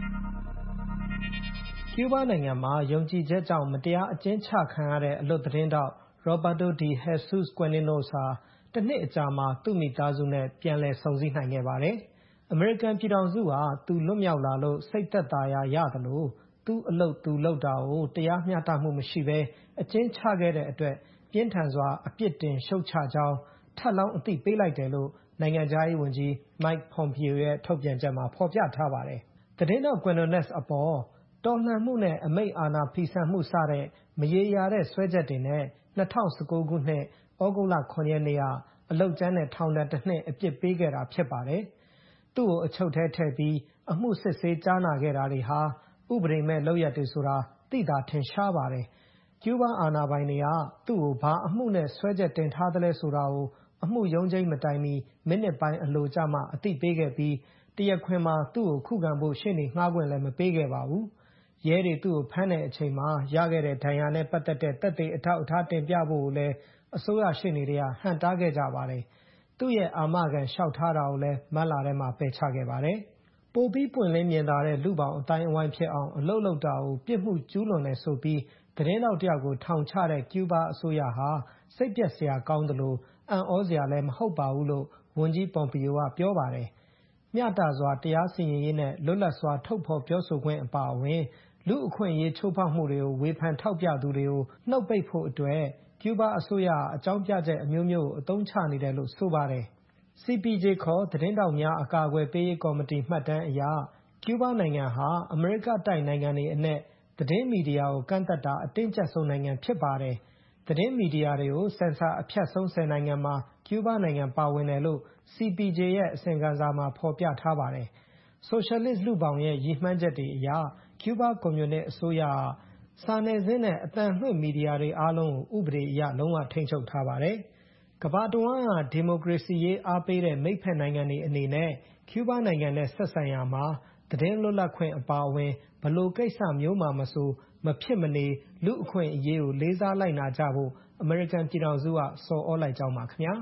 ကျူးဘားနိုင်ငံမှာယုံကြည်ချက်ကြောင့်မတရားအကျဉ်းချခံရတဲ့အလွတ်သတင်းထောက် Roberto de Jesus Quinteros ဟာတစ်နှစ်အကြာမှာသူ့မိသားစုနဲ့ပြန်လည်ဆုံစည်းနိုင်ခဲ့ပါတယ်။ အမေရိကန်ပြည်ထောင်စုဟာသူလွတ်မြောက်လာလို့စိတ်သက်သာရာရသလိုသူ့အလုပ်သူလုပ်တာကိုတရားမျှတမှုမရှိဘဲအကျဉ်းချခဲ့တဲ့အတွက်ပြင်းထန်စွာအပြစ်တင်ရှုတ်ချကြောင်းထပ်လောင်းအသိပေးလိုက်တယ်လို့နိုင်ငံခြားရေးဝန်ကြီး Mike Pompeo ရဲ့ထုတ်ပြန်ချက်မှာဖော်ပြထားပါတယ်။သတင်းထောက် Quinteros အပေါ်တော်လှန်မှုနဲ့အမိန့်အာဏာဖီဆန်မှုစတဲ့မရေရာတဲ့စွဲချက်တွေနဲ့၂၀၁၉ခုနှစ်ဩဂုတ်လခုနှစ်ရက်နေ့ကအလုပ်ကြမ်းနဲ့ထောင်ဒဏ်တစ်နှစ်အပြစ်ပေးခဲ့တာဖြစ်ပါတယ်။သူ့ကိုအချုပ်ထဲထည့်ပြီးအမှုစစ်ဆေးကြားနာခဲ့တာတွေဟာဥပဒေမဲ့လုပ်ရပ်တွေဆိုတာသိသာထင်ရှားပါတယ်။ကျူးဘားအာဏာပိုင်တွေကသူ့ကိုဘာအမှုနဲ့စွဲချက်တင်ထားသလဲဆိုတာကိုအမှုရုံးချိန်းမတိုင်မီမိနစ်ပိုင်းအလိုကျမှအသိပေးခဲ့ပြီးတရားခွင်မှာသူ့ကိုခုခံဖို့ရှေ့နေငှားခွင့်လည်းမပေးခဲ့ပါဘူး။ရဲတွေသူ့ကိုဖမ်းတဲ့အချိန်မှာရခဲ့တဲ့ဒဏ်ရာနဲ့ပတ်သက်တဲ့သက်သေအထောက်အထားတင်ပြဖို့ကိုလည်းအစိုးရရှေ့နေတွေကဟန့်တားခဲ့ကြပါတယ်။သူ့ရဲ့အာမခံလျှောက်ထားတာကိုလည်းမတ်လထဲမှာပယ်ချခဲ့ပါတယ်။ပိုပြီးပွင့်လင်းမြင်သာတဲ့လူ့ဘောင်အတိုင်းအဝိုင်းဖြစ်အောင်အလုပ်လုပ်တာကိုပြစ်မှုကျူးလွန်တယ်ဆိုပြီးသတင်းထောက်တစ်ယောက်ကိုထောင်ချတဲ့ကျူးဘားအစိုးရဟာစိတ်ပျက်စရာကောင်းသလိုအံ့ဩစရာလည်းမဟုတ်ပါဘူးလို့ဝန်ကြီး Pompeo ကပြောပါတယ်။မျှတစွာတရားစီရင်ရေးနဲ့လွတ်လပ်စွာထုတ်ဖော်ပြောဆိုခွင့်အပါအဝင်လူ့အခွင့်အရေးချိုးဖောက်မှုတွေကိုဝေဖန်ထောက်ပြသူတွေကိုနှုတ်ပိတ်ဖို့အတွက်ကျူးဘားအစိုးရအကြောင်းပြချက်အမျိုးမျိုးကိုအသုံးချနေတယ်လို့ဆိုပါတယ်။ C P J ခေါ်သတင်းထောက်များအကာအကွယ်ပေးရေးကော်မတီမှတ်တမ်းအရကျူးဘားနိုင်ငံဟာအမေရိကတိုက်နိုင်ငံတွေအနက်သတင်းမီဒီယာကိုကန့်သတ်တာအတင်းကျပ်ဆုံးနိုင်ငံဖြစ်ပါတယ်။သတင်းမီဒီယာတွေကိုဆင်ဆာအဖြတ်ဆုံးဆယ်နိုင်ငံမှာကျူးဘားနိုင်ငံပါဝင်တယ်လို့ C P J ရဲ့အစီရင်ခံစာမှာဖော်ပြထားပါတယ်။ဆိုရှယ်လစ်လူ့ဘောင်ရဲ့ရည်မှန်းချက်တွေအရကျူးဘားကွန်မြူနစ်အစိုးရဟာစာနယ်ဇင်းနဲ့အသံလွှင့်မီဒီယာတွေအားလုံးကိုဥပဒေအရလုံးဝထိန်းချုပ်ထားပါတယ်။ကမ္ဘာတဝန်းကဒီမိုကရေစီရေးအားပေးတဲ့မိတ်ဖက်နိုင်ငံတွေအနေနဲ့ကျူးဘားနိုင်ငံနဲ့ဆက်ဆံရာမှာသတင်းလွတ်လပ်ခွင့်အပါအဝင်ဘလို့ကိစ္စမျိုးမှမဆိုမဖြစ်မနေလူ့အခွင့်အရေးကိုလေးစားလိုက်နာကြဖို့အမေရိကန်ပြည်ထောင်စုကဆော်ဩလိုက်ကြောင်းပါခင်ဗျာ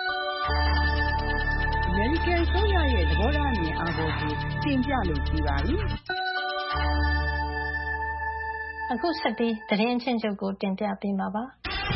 အမေရိကန်အစိုးရရဲ့သဘောထားအမြင်အာဘော်ကိုတင်ပြလို့ပြီးပါပြီ။အခုဆက်ပြီးသတင်းချင်းချုပ်ကိုတင်ပြပေးမှာပါ။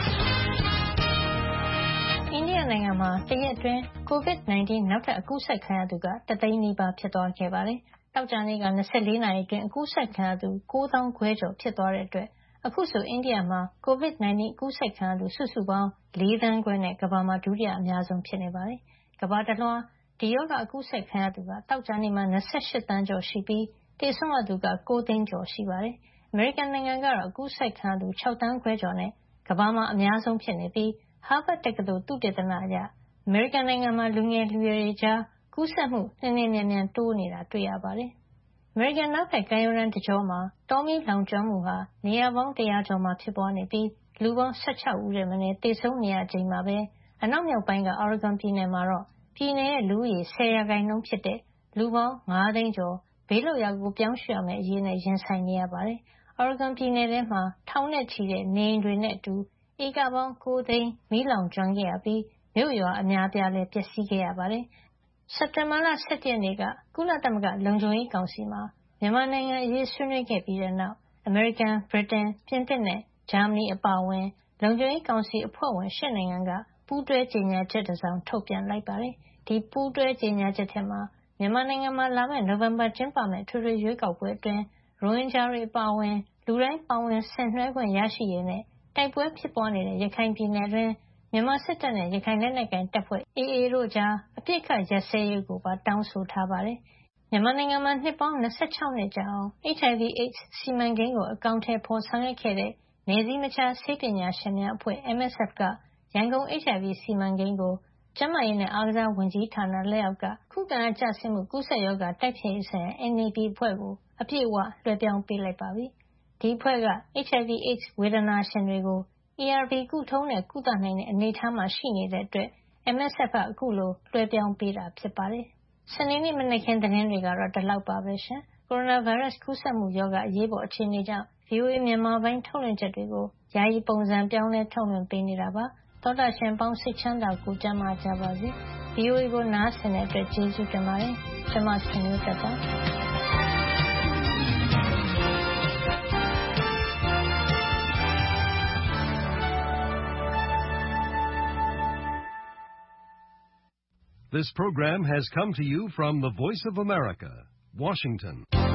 အိန္ဒိယနိုင်ငံမှာတရက်အတွင်း ကိုဗစ် ၁၉ နောက်ထပ်အကူးစက်ခံရသူကတသိန်းနီးပါးဖြစ်သွားခဲ့ပါတယ်။သောကြာနေ့က၂၄နာရီအတွင်းအကူးစက်ခံရသူကိုးသောင်းခွဲကျော်ဖြစ်သွားတဲ့အတွက်အခုဆိုအိန္ဒိယမှာကိုဗစ် ၁၉ အကူးစက်ခံရသူစုစုပေါင်းလေးသန်းခွဲနဲ့ကမ္ဘာမှာဒုတိယအများဆုံးဖြစ်နေပါတယ်။ကမ္ဘာတလွှားဒီရောဂါအကူးစက်ခံရသူကသောကြာနေ့မှာ၂၈သန်းကျော်ရှိပြီးသေဆုံးရသူကကိုးသိန်းကျော်ရှိပါတယ်။အမေရိကန်နိုင်ငံကတော့အကူးစက်ခံရသူ၆သန်းခွဲကျော်နဲ့ကမ္ဘာမှာအများဆုံးဖြစ်နေပြီးဟာဗတ်တက္ကသိုလ်သုတေသနအရအမေရိကန်နိုင်ငံမှာလူငယ်လူရွယ်တွေကြားကူးစက်မှုနှင်းနှင်းမြန်မြန်တိုးနေတာတွေ့ရပါတယ်။အမေရိကန်နောက်ဘက်ကမ်းရိုးတန်းတကြောမှာတောမီးလောင်ကျွမ်းမှုဟာနေရာပေါင်းတရာကျော်မှာဖြစ်ပွားနေပြီးလူပေါင်း၁၆ဦးထက်မနည်းသေဆုံးနေရချိန်မှာပဲအနောက်မြောက်ပိုင်းက Oregon ပြည်နယ်မှာတော့ပြည်နယ်ရဲ့လူဦးရေဆယ်ရာခိုင်နှုန်းဖြစ်တဲ့လူပေါင်းငါးသိန်းကျော်ဘေးလွတ်ရာကိုပြောင်းရွှေ့ရမယ့်အရေးနဲ့ရင်ဆိုင်နေရပါတယ်။ Oregon ပြည်နယ်ထဲမှာထောင်နဲ့ချီတဲ့နေအိမ်တွေနဲ့အတူဧကပေါင်းကိုးသိန်းမီးလောင်ကျွမ်းခဲ့ရပြီးမြို့ရွာအများအပြားလည်းပျက်စီးခဲ့ရပါတယ်။စက်တင်ဘာလ၁၁ရက်နေ့ကကုလသမဂ္ဂလုံခြုံရေးကောင်စီမှာမြန်မာနိုင်ငံအရေးဆွေးနွေးခဲ့ပြီးတဲ့နောက်အမေရိကန်၊ဗြိတိန်၊ပြင်သစ်နဲ့ဂျာမနီအပါအဝင်လုံခြုံရေးကောင်စီအဖွဲ့ဝင်ရှစ်နိုင်ငံကပူးတွဲကြေညာချက်တစ်စောင်ထုတ်ပြန်လိုက်ပါတယ်။ဒီပူးတွဲကြေညာချက်ထဲမှာမြန်မာနိုင်ငံမှာလာမယ့်နိုဝင်ဘာကျင်းပမယ့်အထွေထွေရွေးကောက်ပွဲအတွင်းရိုဟင်ဂျာတွေအပါအဝင်လူတိုင်းပါဝင်ဆင်နွှဲခွင့်ရရှိရေးနဲ့တိုက်ပွဲဖြစ်ပွားနေတဲ့ရခိုင်ပြည်နယ်တွင်းမြန်မာစစ်တပ်နဲ့ရခိုင်လက်နက်ကိုင်တပ်ဖွဲ့ အေအေ တို့ကြားအပစ်အခတ်ရပ်စဲရေးကိုပါတောင်းဆိုထားပါတယ်။မြန်မာနိုင်ငံမှာနှစ်ပေါင်း၂၆နှစ်ကြာအောင် H I V AIDS စီမံကိန်းကိုအကောင်အထည်ဖော်ဆောင်ရွက်ခဲ့တဲ့နယ်စည်းမခြားဆေးပညာရှင်များအဖွဲ့ M S F ကရန်ကုန် H I V စီမံကိန်းကိုကျန်းမာရေးနဲ့အားကစားဝန်ကြီးဌာနလက်အောက်ကခုခံအားကျဆင်းမှုကူးစက်ရောဂါတိုက်ဖျက်ရေးဆိုင်ရာ N A P အဖွဲ့ကိုအပြည့်အဝလွှဲပြောင်းပေးလိုက်ပါပြီ။ဒီအဖွဲ့က H I V AIDS ဝေဒနာရှင်တွေကို A R V ကုထုံးနဲ့ကုသနိုင်တဲ့အနေအထားမှာရှိနေတဲ့အတွက် M S F ကအခုလိုလွှဲပြောင်းပေးတာဖြစ်ပါတယ်။စနေနေ့မနက်ခင်းသတင်းတွေကတော့ဒီလောက်ပါပဲရှင်။ကိုရိုနာဗိုင်းရပ်စ်ကူးစက်မှုရောဂါအရေးပေါ်အခြေအနေကြောင့် V O A မြန်မာပိုင်းထုတ်လွှင့်ချက်တွေကိုယာယီပုံစံပြောင်းလဲထုတ်လွှင့်ပေးနေတာပါ။သောတာရှင်ပေါင်းစိတ်ချမ်းသာကိုကြမှာကြပါစေ ဗွီအိုအေ ကိုနားဆင်တဲ့အတွက်ကျေးဇူးတင်ပါတယ်ကျွန်မခင်မျိုးသက်ပါ This program has come to you from the Voice of America, Washington.